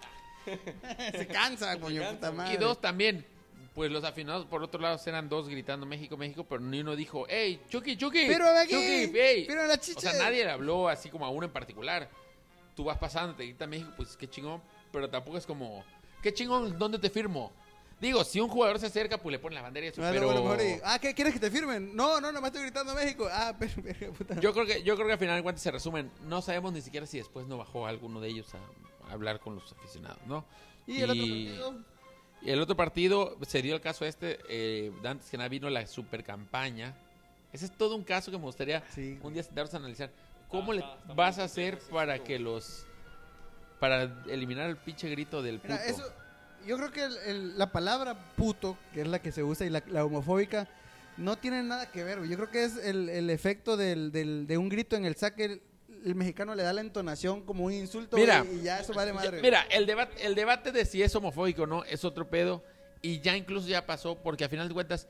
Speaker 2: Se cansa, coño,
Speaker 4: cansa.
Speaker 2: puta madre.
Speaker 3: Y dos también, pues los afinados por otro lado eran dos gritando México, México, pero ni uno dijo, hey, Chucky, Chucky,
Speaker 2: Pero de aquí,
Speaker 3: Chucky, hey.
Speaker 2: pero la chicha.
Speaker 3: O sea, nadie le habló así como a uno en particular. Tú vas pasando, te grita México, pues qué chingón, pero tampoco es como, qué chingón, ¿dónde te firmo? Digo, si un jugador se acerca, pues le ponen la bandera y eso,
Speaker 2: Ah,
Speaker 3: pero
Speaker 2: a lo mejor y- ah, ¿qué quieres que te firmen? No, no, nomás estoy gritando México. Ah, pero, pero puta.
Speaker 3: yo creo que yo creo que al final de cuentas se resumen, no sabemos ni siquiera si después no bajó alguno de ellos a, a hablar con los aficionados, ¿no?
Speaker 2: y el otro
Speaker 3: y-
Speaker 2: partido.
Speaker 3: Y el otro partido, se dio el caso este, eh, de antes que nada vino la super campaña. Ese es todo un caso que me gustaría
Speaker 2: Sí.
Speaker 3: un día sentarnos a analizar. ¿Cómo
Speaker 4: Ah,
Speaker 3: le
Speaker 4: está- está
Speaker 3: vas
Speaker 4: muy
Speaker 3: a hacer
Speaker 4: complejo ese
Speaker 3: para
Speaker 4: asunto,
Speaker 3: que
Speaker 4: güey.
Speaker 3: los... para eliminar el pinche grito del puto?
Speaker 2: Mira, eso, yo creo que el- el- la palabra puto, que es la que se usa, y la, la homofóbica, no tiene nada que ver, güey. Yo creo que es el, el efecto del, del- de un grito en el saque. El, el mexicano le da la entonación como un insulto,
Speaker 3: Mira,
Speaker 2: güey, y ya eso vale madre.
Speaker 3: Ya- mira, el debate, el debate de si es homofóbico o no es otro pedo. Y ya incluso ya pasó, porque a final de cuentas,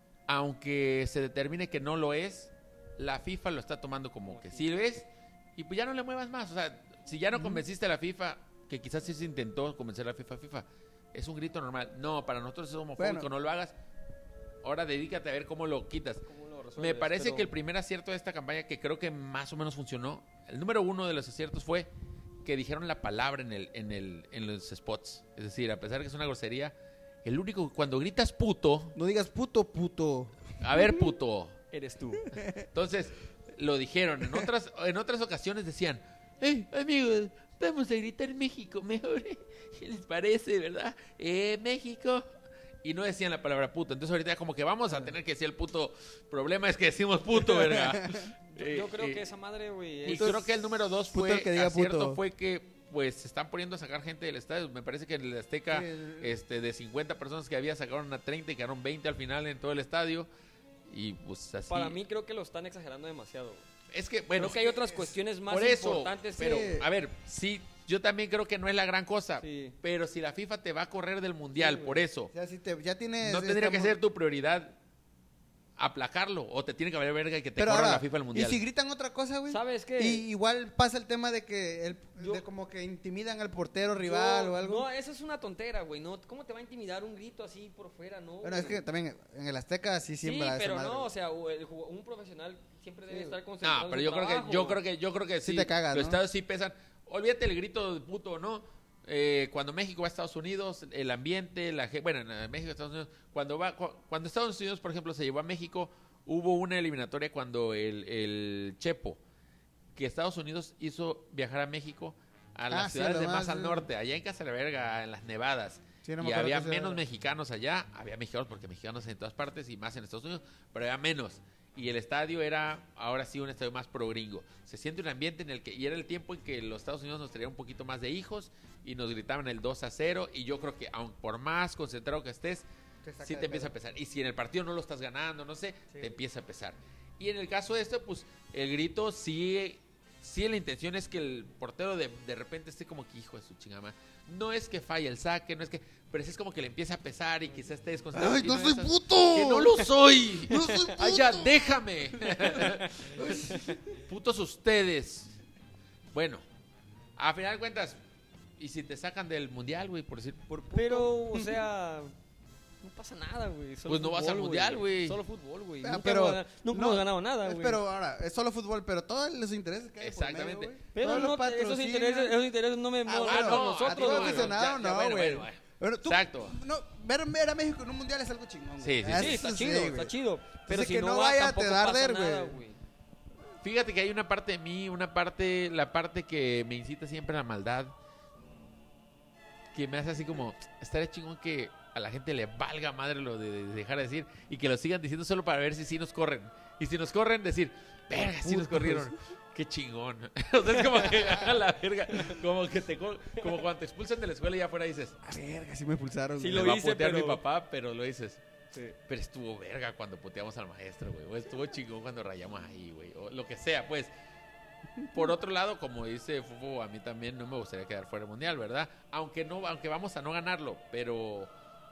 Speaker 3: aunque se determine que no lo es, la FIFA lo está tomando como que sí lo es. Y pues ya no le muevas más. O sea, si ya no convenciste a la FIFA, que quizás sí se intentó convencer a la FIFA, FIFA, es un grito normal. No, para nosotros es homofóbico,
Speaker 2: Bueno.
Speaker 3: no lo hagas. Ahora dedícate a ver cómo lo quitas.
Speaker 4: ¿Cómo lo
Speaker 3: Me
Speaker 4: resuelves?
Speaker 3: parece
Speaker 4: Pero-
Speaker 3: que el primer acierto de esta campaña, que creo que más o menos funcionó, el número uno de los aciertos fue que dijeron la palabra en el, en el, en los spots. Es decir, a pesar de que es una grosería, el único, cuando gritas puto,
Speaker 2: No digas puto, puto.
Speaker 3: a ver puto.
Speaker 4: Eres tú.
Speaker 3: Entonces, lo dijeron. En otras, en otras ocasiones decían, hey, amigos, vamos a gritar México mejor. ¿Qué les parece, verdad? Eh, México. Y no decían la palabra puto. Entonces ahorita como que vamos a tener que decir el puto. Problema es que decimos puto, ¿verdad?
Speaker 4: Yo,
Speaker 3: Eh,
Speaker 4: yo creo
Speaker 3: eh,
Speaker 4: que esa madre, güey.
Speaker 3: Y
Speaker 4: es-
Speaker 3: creo que el número dos
Speaker 2: puto
Speaker 3: fue
Speaker 2: el que diga
Speaker 3: acierto
Speaker 2: puto.
Speaker 3: fue que pues se están poniendo a sacar gente del estadio. Me parece que en el Azteca
Speaker 2: Sí, el-
Speaker 3: este de cincuenta personas que había sacaron a treinta y quedaron veinte al final en todo el estadio. Y pues así.
Speaker 4: Para mí creo que lo están exagerando demasiado. güey.
Speaker 3: es que bueno,
Speaker 4: Creo que hay otras cuestiones más
Speaker 3: por eso,
Speaker 4: importantes.
Speaker 3: pero
Speaker 2: Sí.
Speaker 3: a ver, sí, yo también creo que no es la gran cosa,
Speaker 4: Sí.
Speaker 3: pero si la FIFA te va a correr del mundial
Speaker 2: Sí,
Speaker 3: por
Speaker 2: güey.
Speaker 3: eso,
Speaker 2: O sea, si te- ya tienes.
Speaker 3: no tendría que
Speaker 2: estamos-
Speaker 3: ser tu prioridad aplacarlo o te tiene que valer verga y que te
Speaker 2: Pero
Speaker 3: corra
Speaker 2: ahora,
Speaker 3: la FIFA al mundial.
Speaker 2: y si gritan otra cosa, güey.
Speaker 4: ¿Sabes qué?
Speaker 2: Y igual pasa el tema de que el,
Speaker 4: Yo-
Speaker 2: de como que intimidan al portero rival
Speaker 4: Yo-
Speaker 2: o algo.
Speaker 4: No, eso es una tontera, güey. No, ¿cómo te va a intimidar un grito así por fuera? No.
Speaker 2: Bueno, es
Speaker 4: güey.
Speaker 2: que también en el Azteca sí
Speaker 4: Sí,
Speaker 2: siembra esa
Speaker 4: pero
Speaker 2: madre,
Speaker 4: no,
Speaker 2: güey.
Speaker 4: o sea, u- el jug- un profesional siempre debe
Speaker 2: Sí.
Speaker 4: estar concentrado.
Speaker 3: No,
Speaker 4: en
Speaker 3: pero
Speaker 4: su
Speaker 3: yo creo que
Speaker 4: trabajo.
Speaker 3: yo creo que yo creo que sí.
Speaker 2: Sí te cagas,
Speaker 3: Los
Speaker 2: ¿no?
Speaker 3: estados sí pesan. Olvídate el grito de puto, ¿no? Eh, cuando México va a Estados Unidos, el ambiente, la gente, bueno, en México, Estados Unidos, cuando va cu- cuando Estados Unidos, por ejemplo, se llevó a México, hubo una eliminatoria cuando el, el Chepo, que Estados Unidos hizo viajar a México a las
Speaker 2: Ah, sí,
Speaker 3: ciudades
Speaker 2: lo
Speaker 3: de
Speaker 2: más,
Speaker 3: más al
Speaker 2: sí.
Speaker 3: norte, allá en Casa de la Verga, en las Nevadas.
Speaker 2: Sí, no me
Speaker 3: y
Speaker 2: acuerdo
Speaker 3: había
Speaker 2: qué ciudad
Speaker 3: menos
Speaker 2: era.
Speaker 3: mexicanos allá, había mexicanos porque mexicanos en todas partes y más en Estados Unidos, pero había menos. Y el estadio era, ahora sí, un estadio más pro gringo. Se siente un ambiente en el que, y era el tiempo en que los Estados Unidos nos traían un poquito más de hijos y nos gritaban el dos a cero. Y yo creo que, aun por más concentrado que estés,
Speaker 2: Te saca
Speaker 3: sí
Speaker 2: de
Speaker 3: te empieza a
Speaker 2: pedo.
Speaker 3: pesar. Y si en el partido no lo estás ganando, no sé,
Speaker 2: Sí.
Speaker 3: te empieza a pesar. Y en el caso de este, pues el grito sí, sí la intención es que el portero de, de repente esté como que hijo de su chingama. No es que falle el saque, no es que, pero sí es como que le empieza a pesar y quizás esté desconcentrado.
Speaker 2: ¡Ay,
Speaker 3: Y
Speaker 2: no
Speaker 3: de
Speaker 2: soy
Speaker 3: esas-
Speaker 2: puto!
Speaker 3: ¡Que no lo soy!
Speaker 2: ¡No soy puto!
Speaker 3: ¡Ay, ya, déjame! Putos ustedes. Bueno, a final de cuentas, y si te sacan del mundial, güey, por decir, por puto,
Speaker 4: Pero, o sea, no pasa nada, güey. Solo
Speaker 3: Pues no vas al
Speaker 4: fútbol,
Speaker 3: mundial, güey.
Speaker 4: Solo fútbol, güey.
Speaker 2: Ah,
Speaker 4: Nunca,
Speaker 2: pero-
Speaker 4: hemos, ganado- nunca
Speaker 2: no,
Speaker 4: hemos ganado nada, güey.
Speaker 2: Pero ahora, es solo fútbol, pero todos los intereses que hay por medio,
Speaker 3: Exactamente.
Speaker 2: güey.
Speaker 4: Pero
Speaker 2: Todos los
Speaker 4: no, esos
Speaker 2: patrocinios.
Speaker 4: intereses, esos intereses no me
Speaker 2: Ah,
Speaker 4: no
Speaker 2: bueno,
Speaker 4: van
Speaker 3: no,
Speaker 4: con
Speaker 3: a
Speaker 4: nosotros,
Speaker 3: ti
Speaker 2: Todo
Speaker 3: no,
Speaker 4: güey.
Speaker 2: aficionado,
Speaker 3: ya, ya,
Speaker 2: no,
Speaker 3: bueno,
Speaker 2: güey.
Speaker 3: bueno, bueno.
Speaker 2: Pero tú-
Speaker 3: Exacto.
Speaker 2: No, ver, ver a México en un mundial es algo chingón, güey.
Speaker 3: Sí, sí,
Speaker 2: Ah,
Speaker 3: sí,
Speaker 4: Sí,
Speaker 2: eso
Speaker 4: está
Speaker 2: sí,
Speaker 4: chido,
Speaker 2: güey.
Speaker 4: está chido. Pero
Speaker 2: Entonces,
Speaker 4: si
Speaker 2: que
Speaker 4: no,
Speaker 2: no
Speaker 4: va,
Speaker 2: vaya,
Speaker 4: tampoco
Speaker 2: te da
Speaker 4: pasa
Speaker 2: arder,
Speaker 4: nada,
Speaker 2: güey.
Speaker 4: güey.
Speaker 3: Fíjate que hay una parte de mí, una parte, la parte que me incita siempre a la maldad, que me hace así como, estaría chingón que a la gente le valga madre lo de, de dejar de decir y que lo sigan diciendo solo para ver si sí nos corren. Y si nos corren, decir, verga, sí nos corrieron. Qué chingón. O sea, es como que a la verga, como que te co- como cuando te expulsan de la escuela y ya afuera dices,
Speaker 2: A verga, sí me expulsaron.
Speaker 4: Sí
Speaker 2: güey.
Speaker 3: me
Speaker 4: lo
Speaker 3: va a
Speaker 4: hice,
Speaker 3: putear
Speaker 4: pero-
Speaker 3: mi papá, pero lo dices.
Speaker 2: Sí.
Speaker 3: Pero estuvo verga cuando puteamos al maestro, güey. O estuvo chingón cuando rayamos ahí, güey. O lo que sea, pues. Por otro lado, como dice Fufo, a mí también no me gustaría quedar fuera del mundial, ¿verdad? Aunque no, aunque vamos a no ganarlo, pero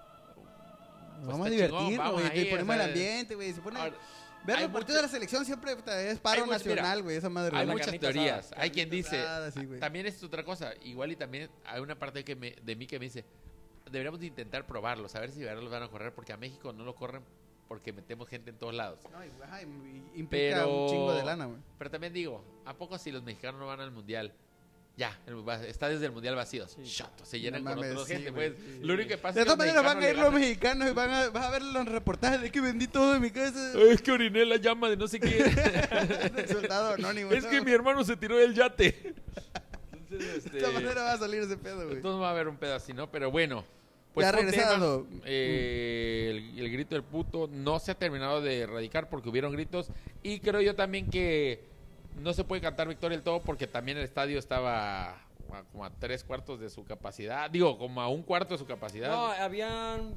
Speaker 3: pues,
Speaker 2: Vamos a
Speaker 3: está chingón,
Speaker 2: divertirnos,
Speaker 3: vamos
Speaker 2: güey.
Speaker 3: ahí,
Speaker 2: Te ponemos
Speaker 3: o sea,
Speaker 2: el ambiente, güey. Se pone...
Speaker 3: ahora,
Speaker 2: Ver
Speaker 3: hay
Speaker 2: los partidos
Speaker 3: mucho-
Speaker 2: de la selección siempre puta, es paro
Speaker 3: hay mucho- mira,
Speaker 2: nacional, güey. Esa madre.
Speaker 3: hay
Speaker 4: la
Speaker 3: muchas
Speaker 4: carnita
Speaker 3: teorías.
Speaker 4: asada,
Speaker 3: Hay quien dice,
Speaker 2: asada, sí, güey.
Speaker 3: también es otra cosa. Igual y también hay una parte que me, de mí que me dice, deberíamos de intentar probarlo, a ver si de verdad los van a correr, porque a México no lo corren porque metemos gente en todos lados.
Speaker 2: No, y- ajá, y- y implica
Speaker 3: Pero
Speaker 2: un chingo de lana, güey.
Speaker 3: Pero también digo, ¿a poco si los mexicanos no van al mundial? Ya, el, va- estadios del mundial vacíos.
Speaker 4: Sí.
Speaker 3: Shot, se llenan
Speaker 2: No
Speaker 3: con
Speaker 2: mames,
Speaker 3: otros
Speaker 2: sí,
Speaker 3: gente,
Speaker 2: güey,
Speaker 3: pues.
Speaker 2: sí,
Speaker 3: Lo único que pasa
Speaker 2: De
Speaker 3: es que
Speaker 2: todas maneras van a ir los
Speaker 3: mexicanos
Speaker 2: mexicanos y van a, vas a ver los reportajes de que vendí todo de mi casa.
Speaker 3: le ganan. Es que oriné la llama de no sé qué.
Speaker 2: Del soldado anónimo.
Speaker 3: es
Speaker 2: ¿no?
Speaker 3: que mi hermano se tiró del yate. Entonces,
Speaker 2: De
Speaker 3: este,
Speaker 2: esta manera va a salir ese pedo, güey.
Speaker 3: entonces va a haber un pedo así, ¿no? Pero bueno. Pues
Speaker 2: Ya
Speaker 3: fue un
Speaker 2: regresando.
Speaker 3: tema, eh, el, el grito del puto no se ha terminado de erradicar porque hubieron gritos. Y creo yo también que no se puede cantar victoria del todo porque también el estadio estaba a como a tres cuartos de su capacidad. Digo, como a un cuarto de su capacidad.
Speaker 4: No, habían.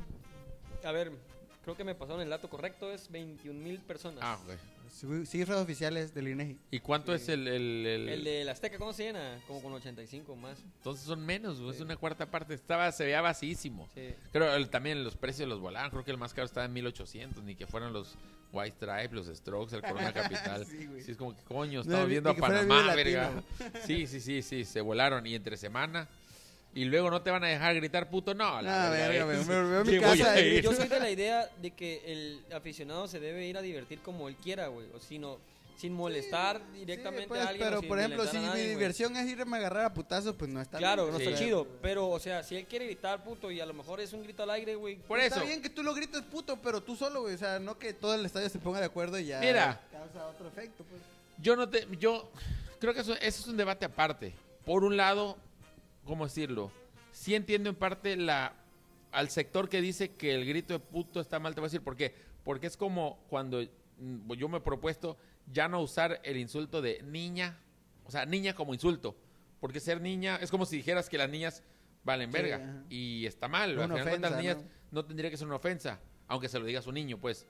Speaker 4: A ver, creo que me pasaron el dato correcto, es veintiún mil personas.
Speaker 3: Ah, ok.
Speaker 2: Sí, cifras oficiales del INEGI.
Speaker 3: ¿Y cuánto
Speaker 4: Sí.
Speaker 3: es el, el, el-
Speaker 4: El de la Azteca, ¿cómo se llena? Como con ochenta y cinco más.
Speaker 3: Entonces son menos, güey, es
Speaker 4: Sí.
Speaker 3: una cuarta parte. Estaba, se veía vacísimo.
Speaker 4: Sí.
Speaker 3: Creo el- también los precios los volaban. Creo que el más caro estaba en mil ochocientos. Ni que fueran los White Stripes, los Strokes, el Corona Capital.
Speaker 2: Sí, güey.
Speaker 3: Sí, es como que coño,
Speaker 2: No,
Speaker 3: estamos
Speaker 2: ni-
Speaker 3: viendo
Speaker 2: ni
Speaker 3: a
Speaker 2: que fuera el
Speaker 3: Panamá,
Speaker 2: Vive
Speaker 3: verga.
Speaker 2: Latino.
Speaker 3: Sí, sí, sí, sí, se volaron. Y entre semana. Y luego no te van a dejar gritar puto, no. La
Speaker 2: No, verga,
Speaker 3: es-
Speaker 2: me- me veo a mi
Speaker 3: ¿qué voy
Speaker 2: casa
Speaker 3: a
Speaker 2: y-
Speaker 3: ir?
Speaker 4: Yo soy de la idea de que el aficionado se debe ir a divertir como él quiera, güey. O sino, sin molestar directamente
Speaker 2: Sí, pues,
Speaker 4: a alguien. o
Speaker 2: pero
Speaker 4: sin
Speaker 2: por ejemplo, si
Speaker 4: violentar a
Speaker 2: mi
Speaker 4: nadie, güey.
Speaker 2: diversión es irme a agarrar a putazos, pues no está
Speaker 4: Claro,
Speaker 2: bien.
Speaker 4: no
Speaker 3: Sí.
Speaker 4: está chido. Pero, o sea, si él quiere gritar puto y a lo mejor es un grito al aire, güey.
Speaker 3: Por
Speaker 2: Está
Speaker 3: eso.
Speaker 2: bien que tú lo grites puto, pero tú solo, güey. O sea, no que todo el estadio se ponga de acuerdo y ya
Speaker 3: Mira.
Speaker 2: causa otro efecto, pues.
Speaker 3: Yo no te, yo creo que eso, eso es un debate aparte. Por un lado, ¿cómo decirlo? Sí entiendo en parte la al sector que dice que el grito de puto está mal. Te voy a decir por qué. Porque es como cuando mm, yo me he propuesto ya no usar el insulto de niña, o sea, niña como insulto. Porque ser niña es como si dijeras que las niñas valen
Speaker 2: Sí,
Speaker 3: verga.
Speaker 2: ajá.
Speaker 3: Y está mal.
Speaker 2: Una
Speaker 3: Al final de cuentas, las
Speaker 2: ofensa,
Speaker 3: niñas no tendría que ser una ofensa, aunque se lo digas a un niño, pues.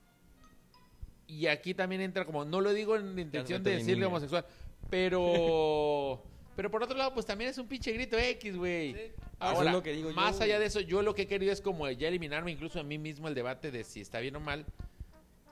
Speaker 3: Y aquí también entra como, no lo digo en la intención de
Speaker 4: vete, mi
Speaker 3: decirle
Speaker 4: niña.
Speaker 3: homosexual, pero pero por otro lado, pues también es un pinche grito X, güey.
Speaker 4: Sí. Eso
Speaker 3: Ahora,
Speaker 4: es lo que digo yo,
Speaker 3: más
Speaker 4: güey.
Speaker 3: allá de eso, yo lo que he querido es como ya eliminarme incluso a mí mismo el debate de si está bien o mal.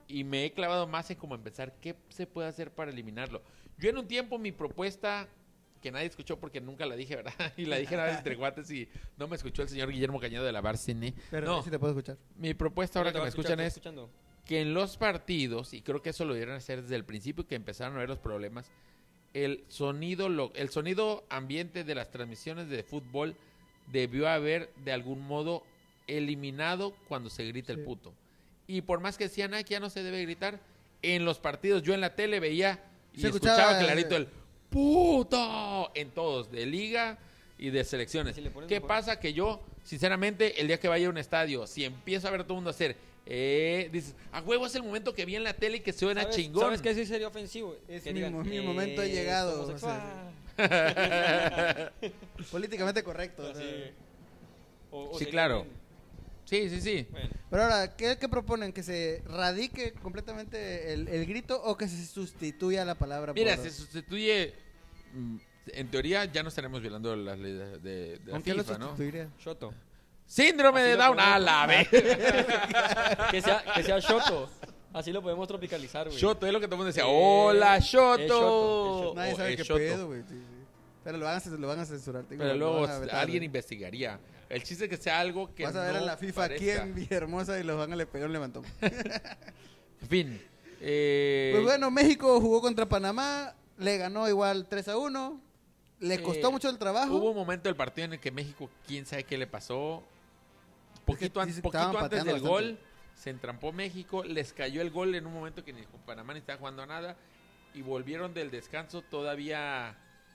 Speaker 3: y me he clavado más en cómo empezar qué se puede hacer para eliminarlo. Yo en un tiempo mi propuesta, que nadie escuchó porque nunca la dije, ¿verdad? Y la dije una vez entre guates y no me escuchó el señor Guillermo Cañedo de la Barcine.
Speaker 2: Pero
Speaker 3: No,
Speaker 2: sí te puedo escuchar.
Speaker 3: mi propuesta ahora que
Speaker 4: Te va
Speaker 3: me
Speaker 4: a escuchar,
Speaker 3: escuchan
Speaker 4: te
Speaker 3: es
Speaker 4: estoy escuchando.
Speaker 3: que en los partidos, y creo que eso lo debieron hacer desde el principio que empezaron a ver los problemas, el sonido, lo, el sonido ambiente de las transmisiones de fútbol debió haber de algún modo eliminado cuando se grita
Speaker 2: Sí.
Speaker 3: el puto. Y por más que decían, ah, que ya no se debe gritar, en los partidos yo en la tele veía y
Speaker 2: Se
Speaker 3: escuchaba,
Speaker 2: escuchaba,
Speaker 3: clarito
Speaker 2: eh,
Speaker 3: el puto en todos, de liga y de selecciones.
Speaker 4: Si le pones
Speaker 3: ¿Qué
Speaker 4: mejor.
Speaker 3: pasa? Que yo, sinceramente, el día que vaya a un estadio, si empiezo a ver a todo el mundo hacer, eh, dices, a huevo es el momento que vi en la tele y que suena
Speaker 4: ¿Sabes,
Speaker 3: chingón.
Speaker 4: ¿Sabes qué sí sería ofensivo?
Speaker 2: Es
Speaker 4: Que
Speaker 2: mi
Speaker 4: digan,
Speaker 2: mo- mi
Speaker 4: eh,
Speaker 2: momento ha llegado,
Speaker 4: homosexual.
Speaker 2: Políticamente correcto. o sea.
Speaker 4: Así. O- o
Speaker 3: Sí,
Speaker 4: sería
Speaker 3: claro.
Speaker 4: bien.
Speaker 3: Sí, sí, sí.
Speaker 4: Bueno,
Speaker 2: Pero ahora, ¿qué, qué proponen? ¿Que se radique completamente el, el grito o que se sustituya la palabra
Speaker 3: Mira,
Speaker 2: por...
Speaker 3: se sustituye, mm, en teoría ya no estaremos violando las leyes de, de, de la
Speaker 2: ¿Con qué lo
Speaker 3: FIFA, ¿no?
Speaker 2: sustituiría?
Speaker 4: Shoto.
Speaker 3: Síndrome
Speaker 4: Así
Speaker 3: de
Speaker 4: lo
Speaker 3: Down,
Speaker 4: podemos-
Speaker 3: a la vez.
Speaker 4: Que sea, que sea Shoto. Así lo podemos tropicalizar, güey.
Speaker 3: Shoto, es lo que todo el mundo decía.
Speaker 4: Eh,
Speaker 3: ¡Hola,
Speaker 4: es Shoto, es
Speaker 3: Shoto!
Speaker 4: Shoto.
Speaker 2: Nadie
Speaker 3: O
Speaker 2: sabe
Speaker 3: es
Speaker 2: qué
Speaker 3: Shoto.
Speaker 2: pedo, güey. Sí, sí. Pero lo van a, lo van a censurar. te digo,
Speaker 3: Pero
Speaker 2: lo
Speaker 3: luego
Speaker 2: van a vetar,
Speaker 3: alguien
Speaker 2: güey.
Speaker 3: investigaría. El chiste es que sea algo que
Speaker 2: Vas a ver
Speaker 3: no
Speaker 2: a la FIFA aquí
Speaker 3: parezca.
Speaker 2: en Villahermosa y los van a le pegar un levantón.
Speaker 3: En fin. Eh,
Speaker 2: Pues bueno, México jugó contra Panamá, le ganó igual tres a uno, le costó
Speaker 3: eh,
Speaker 2: mucho el trabajo.
Speaker 3: Hubo un momento del partido en el que México, quién sabe qué le pasó. Poquito, an-
Speaker 2: dice que
Speaker 3: poquito
Speaker 2: estaban
Speaker 3: antes
Speaker 2: pateando
Speaker 3: del
Speaker 2: bastante.
Speaker 3: gol, se entrampó México, les cayó el gol en un momento que ni Panamá ni estaba jugando a nada y volvieron del descanso todavía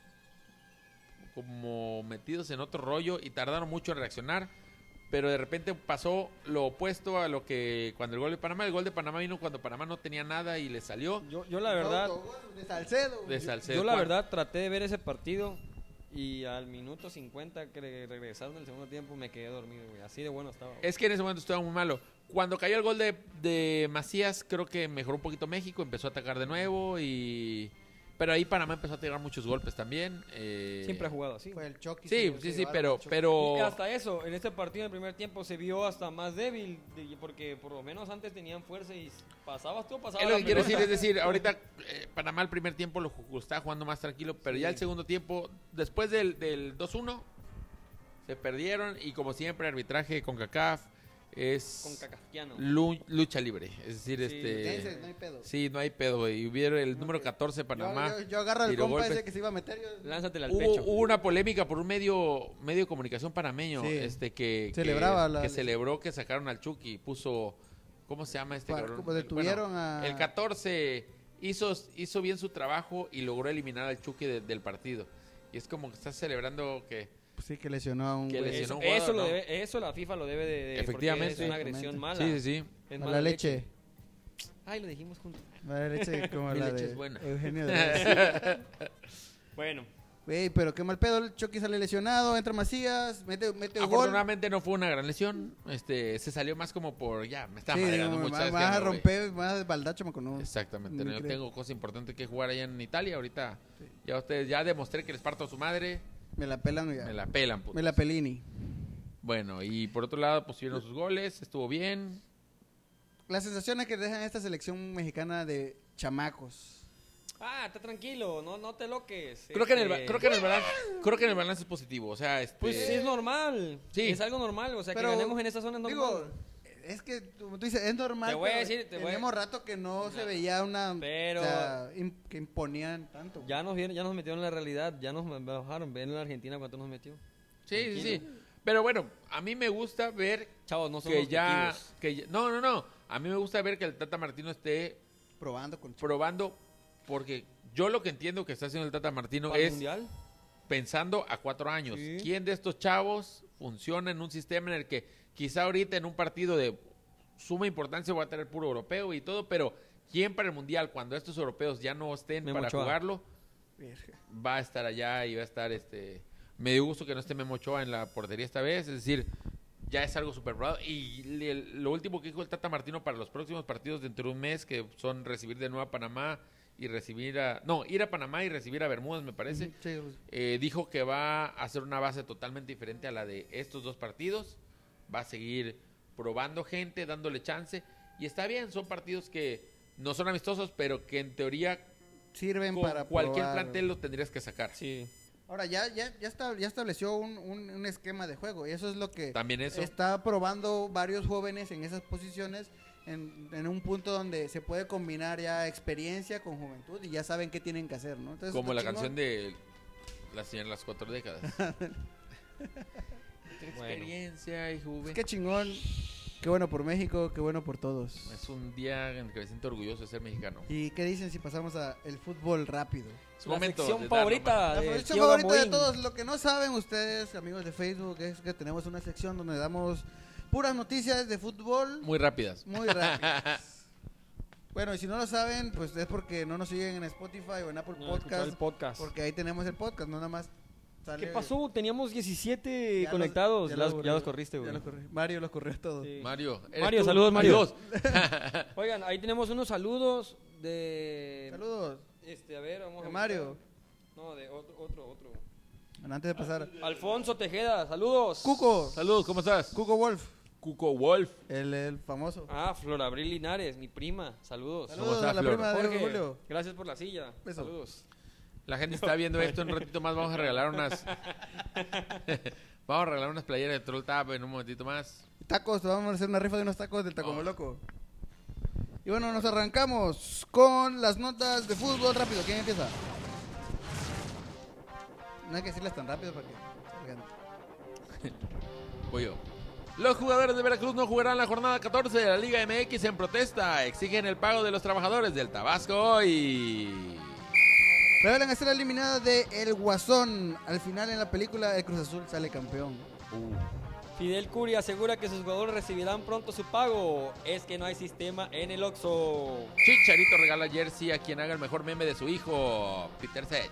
Speaker 3: como metidos en otro rollo y tardaron mucho en reaccionar, pero de repente pasó lo opuesto a lo que cuando el gol de Panamá, el gol de Panamá vino cuando Panamá no tenía nada y le salió
Speaker 4: Yo, yo la verdad,
Speaker 2: Autogol de Salcedo.
Speaker 3: de
Speaker 2: güey.
Speaker 3: Salcedo.
Speaker 4: yo la
Speaker 3: Cuando-
Speaker 4: verdad traté de ver ese partido y al minuto cincuenta que re- regresaron el segundo tiempo me quedé dormido, güey. Así de bueno estaba.
Speaker 3: Es que en ese momento estaba muy malo. Cuando cayó el gol de, de Macías, creo que mejoró un poquito México, empezó a atacar de nuevo y... Pero ahí Panamá empezó a tirar muchos golpes también. eh,
Speaker 4: Siempre ha jugado así.
Speaker 2: Fue el Chucky.
Speaker 3: Sí,
Speaker 2: se-
Speaker 3: sí,
Speaker 2: se
Speaker 3: sí,
Speaker 2: llevaron
Speaker 3: pero...
Speaker 2: al Chucky.
Speaker 3: pero
Speaker 4: Y hasta eso, en este partido en el primer tiempo se vio hasta más débil, de- porque por lo menos antes tenían fuerza y pasabas tú, pasabas
Speaker 3: es lo que
Speaker 4: la
Speaker 3: quiero decir,
Speaker 4: pelota.
Speaker 3: es decir, ahorita eh, Panamá el primer tiempo lo, ju- estaba jugando más tranquilo, pero ya el segundo tiempo, después del, del dos uno, se perdieron y como siempre arbitraje con CACAF es
Speaker 4: Con Cacasquiano.
Speaker 3: lu- lucha libre, es decir,
Speaker 4: Sí,
Speaker 3: este...
Speaker 2: Ese, no hay pedo.
Speaker 3: Sí, no hay pedo, güey. Y hubiera el número catorce
Speaker 2: Yo,
Speaker 3: Panamá.
Speaker 2: yo, yo agarro al
Speaker 3: tiró
Speaker 2: compa
Speaker 3: golpes.
Speaker 2: ese que se iba a meter. Yo...
Speaker 4: Lánzatela al
Speaker 3: Hubo,
Speaker 4: pecho.
Speaker 3: hubo una polémica por un medio medio de comunicación panameño
Speaker 2: Sí.
Speaker 3: este que, que-
Speaker 2: Celebraba
Speaker 3: que,
Speaker 2: la-
Speaker 3: celebró que sacaron al Chucky, puso ¿cómo se llama este
Speaker 2: Para-
Speaker 3: cabrón?
Speaker 2: como detuvieron
Speaker 3: Bueno,
Speaker 2: a-
Speaker 3: el catorce hizo hizo bien su trabajo y logró eliminar al Chucky de- del partido. Y es como que está celebrando que
Speaker 2: Pues sí, que lesionó a un
Speaker 3: Que
Speaker 2: güey.
Speaker 3: lesionó.
Speaker 4: Eso,
Speaker 3: un jugador,
Speaker 4: eso, lo
Speaker 3: ¿no?
Speaker 4: debe, eso la FIFA lo debe de... de- porque
Speaker 3: Efectivamente.
Speaker 4: Es una agresión mala.
Speaker 3: sí, sí, sí.
Speaker 4: Es
Speaker 2: A
Speaker 4: mala
Speaker 2: la leche.
Speaker 4: Ay, lo dijimos juntos.
Speaker 2: La leche como
Speaker 3: Mi
Speaker 2: la
Speaker 3: leche
Speaker 2: de
Speaker 3: es buena.
Speaker 2: Eugenio Derbez.
Speaker 4: Bueno,
Speaker 2: Güey, pero qué mal pedo. El Chucky sale lesionado, entra Macías, mete, mete un gol.
Speaker 3: Afortunadamente no fue una gran lesión. Este, se salió más como por ya, me está
Speaker 2: Sí,
Speaker 3: mareando
Speaker 2: no,
Speaker 3: mucho.
Speaker 2: me
Speaker 3: ¿sabes
Speaker 2: vas
Speaker 3: qué?
Speaker 2: a
Speaker 3: No, güey.
Speaker 2: romper, me vas a baldacho, me conozco.
Speaker 3: Exactamente,
Speaker 2: Ni
Speaker 3: no, yo
Speaker 2: creo.
Speaker 3: tengo cosas importantes que jugar allá en Italia. Ahorita ya ustedes ya demostré que les parto a su madre,
Speaker 2: Me la pelan ya.
Speaker 3: me la pelan. putos.
Speaker 2: Me la pelini.
Speaker 3: Bueno, y por otro lado pusieron sus goles, estuvo bien.
Speaker 2: Las sensaciones que dejan esta selección mexicana de chamacos.
Speaker 4: ah, está tranquilo, no, no te loques.
Speaker 3: Creo que en el ba-
Speaker 4: este,
Speaker 3: creo que en el balance, creo que en el balance es positivo, o sea, este
Speaker 4: Pues sí, es normal.
Speaker 3: Sí.
Speaker 4: Es algo normal, o sea,
Speaker 2: Pero,
Speaker 4: que ganemos en esta zona es normal.
Speaker 2: Digo, es que, como tú dices, es normal.
Speaker 4: Te voy a
Speaker 2: pero
Speaker 4: decir, te voy a-
Speaker 2: tenemos rato que no, se veía una.
Speaker 4: Pero-
Speaker 2: O sea, im- que imponían tanto.
Speaker 4: Ya nos, vieron- ya nos metieron en la realidad, ya nos bajaron. Ven en la Argentina cuánto nos metió.
Speaker 3: sí, sí, sí.
Speaker 4: tranquilo.
Speaker 3: Pero bueno, a mí me gusta ver
Speaker 4: Chavos, no somos
Speaker 3: que ya,
Speaker 4: objetivos.
Speaker 3: que ya- no, no, no, a mí me gusta ver que el Tata Martino esté
Speaker 2: Probando con
Speaker 3: probando porque yo lo que entiendo que está haciendo el Tata Martino
Speaker 4: ¿Para el
Speaker 3: es
Speaker 4: mundial?
Speaker 3: pensando a cuatro años.
Speaker 4: Sí.
Speaker 3: ¿Quién de estos chavos funciona en un sistema en el que quizá ahorita en un partido de suma importancia va a tener puro europeo y todo, pero quién para el mundial cuando estos europeos ya no estén
Speaker 4: Memo
Speaker 3: para
Speaker 4: Ochoa.
Speaker 3: jugarlo
Speaker 2: Verga.
Speaker 3: va a estar allá y va a estar este me dio gusto que no esté Memo Ochoa en la portería esta vez, es decir, ya es algo súper probado y le- lo último que dijo el Tata Martino para los próximos partidos dentro de un mes que son recibir de nuevo a Panamá y recibir a no, ir a Panamá y recibir a Bermudas me parece.
Speaker 2: Ujú, sí, pues,
Speaker 3: Eh, dijo que va a hacer una base totalmente diferente a la de estos dos partidos. Va a seguir probando gente, dándole chance. Y está bien, son partidos que no son amistosos, pero que en teoría
Speaker 2: Sirven
Speaker 3: con
Speaker 2: para
Speaker 3: cualquier
Speaker 2: probar.
Speaker 3: plantel los tendrías que sacar.
Speaker 4: Sí.
Speaker 2: Ahora, ya, ya, ya, está, ya estableció un, un, un esquema de juego y eso es lo que
Speaker 3: También eso.
Speaker 2: está probando varios jóvenes en esas posiciones en, en un punto donde se puede combinar ya experiencia con juventud y ya saben qué tienen que hacer, ¿no? Entonces,
Speaker 3: Como
Speaker 2: está
Speaker 3: la
Speaker 2: chingón.
Speaker 3: canción de La señora de las cuatro décadas. Experiencia y juventud.
Speaker 2: Qué chingón, qué bueno por México, qué bueno por todos.
Speaker 3: Es un día en el que me siento orgulloso de ser mexicano.
Speaker 2: ¿Y qué dicen si pasamos a el fútbol rápido?
Speaker 3: Es
Speaker 4: La
Speaker 3: momento
Speaker 4: sección
Speaker 3: de dar
Speaker 4: favorita
Speaker 2: La
Speaker 4: de
Speaker 2: sección
Speaker 4: Tío
Speaker 2: favorita de
Speaker 4: Gamboín.
Speaker 2: todos, lo que no saben ustedes, amigos de Facebook, es que tenemos una sección donde damos puras noticias de fútbol
Speaker 3: Muy rápidas.
Speaker 2: muy rápidas. Bueno, y si no lo saben, pues es porque no nos siguen en Spotify o en Apple
Speaker 4: No, escuchar
Speaker 2: Podcast,
Speaker 4: el podcast.
Speaker 2: porque ahí tenemos el podcast, no nada más sale...
Speaker 4: ¿Qué pasó? Teníamos diecisiete
Speaker 2: Ya
Speaker 4: conectados.
Speaker 2: los-
Speaker 4: Ya,
Speaker 2: ya
Speaker 4: los,
Speaker 2: los-
Speaker 4: corriste,
Speaker 2: Ya
Speaker 4: güey.
Speaker 2: los corrí. Mario los corrió todos.
Speaker 4: Sí.
Speaker 3: Mario. ¿eres
Speaker 4: Mario,
Speaker 3: tú?
Speaker 4: saludos, Mario.
Speaker 3: Adiós.
Speaker 4: Oigan, ahí tenemos unos saludos de...
Speaker 2: Saludos,
Speaker 4: Este, a ver, vamos
Speaker 2: de
Speaker 4: a
Speaker 2: Mario.
Speaker 4: buscar. No, de otro, otro, otro.
Speaker 2: Bueno, antes de pasar,
Speaker 4: Alfonso Tejeda, saludos.
Speaker 2: Cuco,
Speaker 3: Saludos, ¿cómo estás?
Speaker 2: Cuco Wolf,
Speaker 3: Cuco Wolf.
Speaker 2: el, el famoso.
Speaker 4: Ah, Flor Abril Linares, mi prima. Saludos.
Speaker 2: Saludos
Speaker 3: estás,
Speaker 2: a la
Speaker 3: Flor?
Speaker 2: prima de
Speaker 4: Jorge,
Speaker 2: Julio.
Speaker 4: gracias por la silla.
Speaker 2: Beso.
Speaker 4: Saludos.
Speaker 3: La gente está viendo esto. En un ratito más vamos a regalar unas. Vamos a regalar unas playeras de Troll Tap en un momentito más.
Speaker 2: Tacos, vamos a hacer una rifa de unos tacos del Taco
Speaker 3: Oh.
Speaker 2: Loco. Y bueno, nos arrancamos con las notas de fútbol rápido. ¿Quién empieza? No hay que decirlas tan rápido para que salgan.
Speaker 3: Voy yo. Los jugadores de Veracruz no jugarán la jornada catorce de la Liga M X en protesta. Exigen el pago de los trabajadores del Tabasco hoy.
Speaker 2: Revelan a ser eliminada de El Guasón. Al final en la película El Cruz Azul sale campeón.
Speaker 4: Fidel Curi asegura que sus jugadores recibirán pronto su pago. Es que no hay sistema en el Oxxo.
Speaker 3: Chicharito regala jersey a quien haga el mejor meme de su hijo, Peter Sech.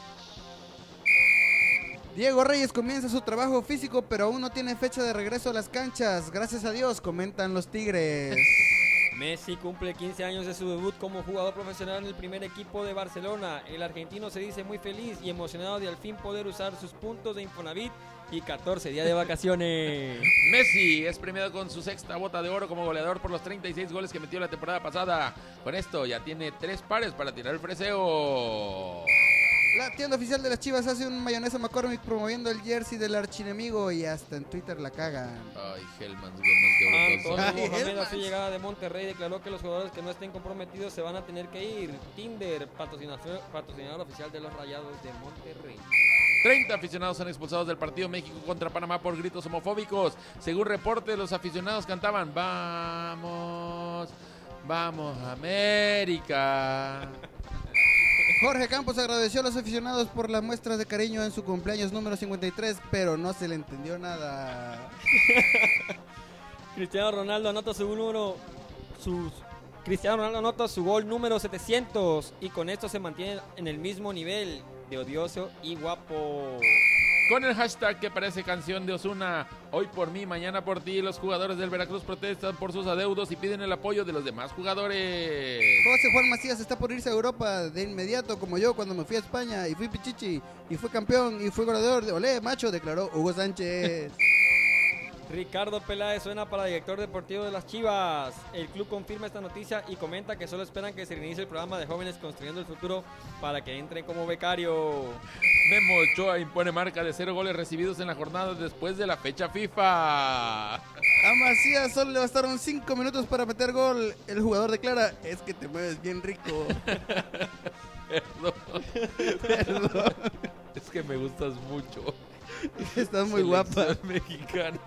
Speaker 2: Diego Reyes comienza su trabajo físico, pero aún no tiene fecha de regreso a las canchas. Gracias a Dios, comentan los Tigres.
Speaker 4: Messi cumple quince años de su debut como jugador profesional en el primer equipo de Barcelona. El argentino se dice muy feliz y emocionado de al fin poder usar sus puntos de Infonavit y catorce días de vacaciones.
Speaker 3: Messi es premiado con su sexta bota de oro como goleador por los treinta y seis goles que metió la temporada pasada. Con esto ya tiene tres pares para tirar el freseo.
Speaker 2: La tienda oficial de las Chivas hace un mayonesa McCormick promoviendo el jersey del archienemigo y hasta en Twitter la cagan.
Speaker 3: Ay, Hellmans, Hellmans, qué brutoso.
Speaker 4: Antonio
Speaker 2: Ay,
Speaker 4: Mohamed a
Speaker 2: Helmans.
Speaker 4: su llegada de Monterrey declaró que los jugadores que no estén comprometidos se van a tener que ir. Tinder, patrocinador, patrocinador oficial de los Rayados de Monterrey.
Speaker 3: treinta aficionados son expulsados del partido México contra Panamá por gritos homofóbicos. Según reporte, los aficionados cantaban Vamos, vamos América.
Speaker 2: Jorge Campos agradeció a los aficionados por las muestras de cariño en su cumpleaños número cincuenta y tres, pero no se le entendió nada.
Speaker 4: Cristiano Ronaldo anota su número sus Cristiano Ronaldo anota su gol número setecientos y con esto se mantiene en el mismo nivel de odioso y guapo.
Speaker 3: Con el hashtag que parece canción de Ozuna, hoy por mí, mañana por ti, los jugadores del Veracruz protestan por sus adeudos y piden el apoyo de los demás jugadores.
Speaker 2: José Juan Macías está por irse a Europa de inmediato, como yo cuando me fui a España y fui pichichi y fui campeón y fui goleador de Olé, macho, declaró Hugo Sánchez.
Speaker 4: Ricardo Peláez suena para director deportivo de las Chivas. El club confirma esta noticia y comenta que solo esperan que se reinicie el programa de jóvenes construyendo el futuro para que entren como becario.
Speaker 3: Memo Ochoa impone marca de cero goles recibidos en la jornada después de la fecha FIFA.
Speaker 2: A Macías solo le bastaron cinco minutos para meter gol. El jugador declara, es que te mueves bien rico.
Speaker 3: Perdón.
Speaker 2: Perdón,
Speaker 3: Es que me gustas mucho.
Speaker 2: estás muy guapa.
Speaker 3: Selección mexicana.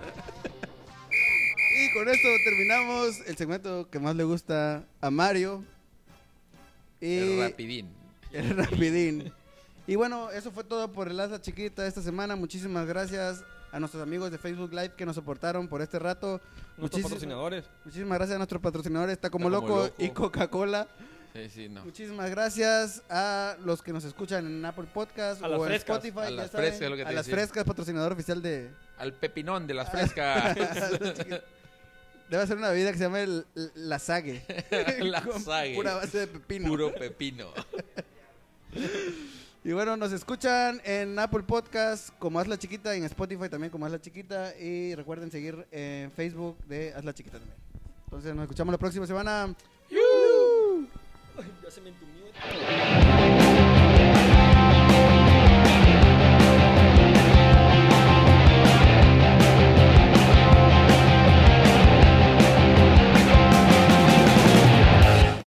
Speaker 2: Y con esto terminamos el segmento que más le gusta a Mario. Y
Speaker 3: El rapidín.
Speaker 2: el rapidín. Y bueno, eso fue todo por el Asla Chiquita esta semana. Muchísimas gracias a nuestros amigos de Facebook Live que nos soportaron por este rato.
Speaker 4: Nuestros
Speaker 2: Muchísimas-
Speaker 4: patrocinadores.
Speaker 2: Muchísimas gracias a nuestros patrocinadores, Está Como,
Speaker 3: Está Como
Speaker 2: Loco,
Speaker 3: Loco.
Speaker 2: y Coca-Cola.
Speaker 3: Sí, sí, no.
Speaker 2: Muchísimas gracias a los que nos escuchan en Apple Podcast
Speaker 4: A las
Speaker 2: o en
Speaker 4: frescas.
Speaker 2: Spotify.
Speaker 3: A
Speaker 2: ya
Speaker 3: las
Speaker 2: saben.
Speaker 3: frescas, es lo que te
Speaker 2: A las
Speaker 3: decía.
Speaker 2: frescas, patrocinador oficial de...
Speaker 3: Al pepinón de las frescas.
Speaker 2: Debe ser una bebida que se llama el, la Sague.
Speaker 3: La
Speaker 2: Con
Speaker 3: Sague.
Speaker 2: Pura base de pepino.
Speaker 3: Puro pepino.
Speaker 2: Y bueno, nos escuchan en Apple Podcast como Hazla Chiquita y en Spotify también como Hazla Chiquita. Y recuerden seguir en Facebook de Hazla Chiquita también. Entonces nos escuchamos la próxima semana.
Speaker 4: Ya se me entumió.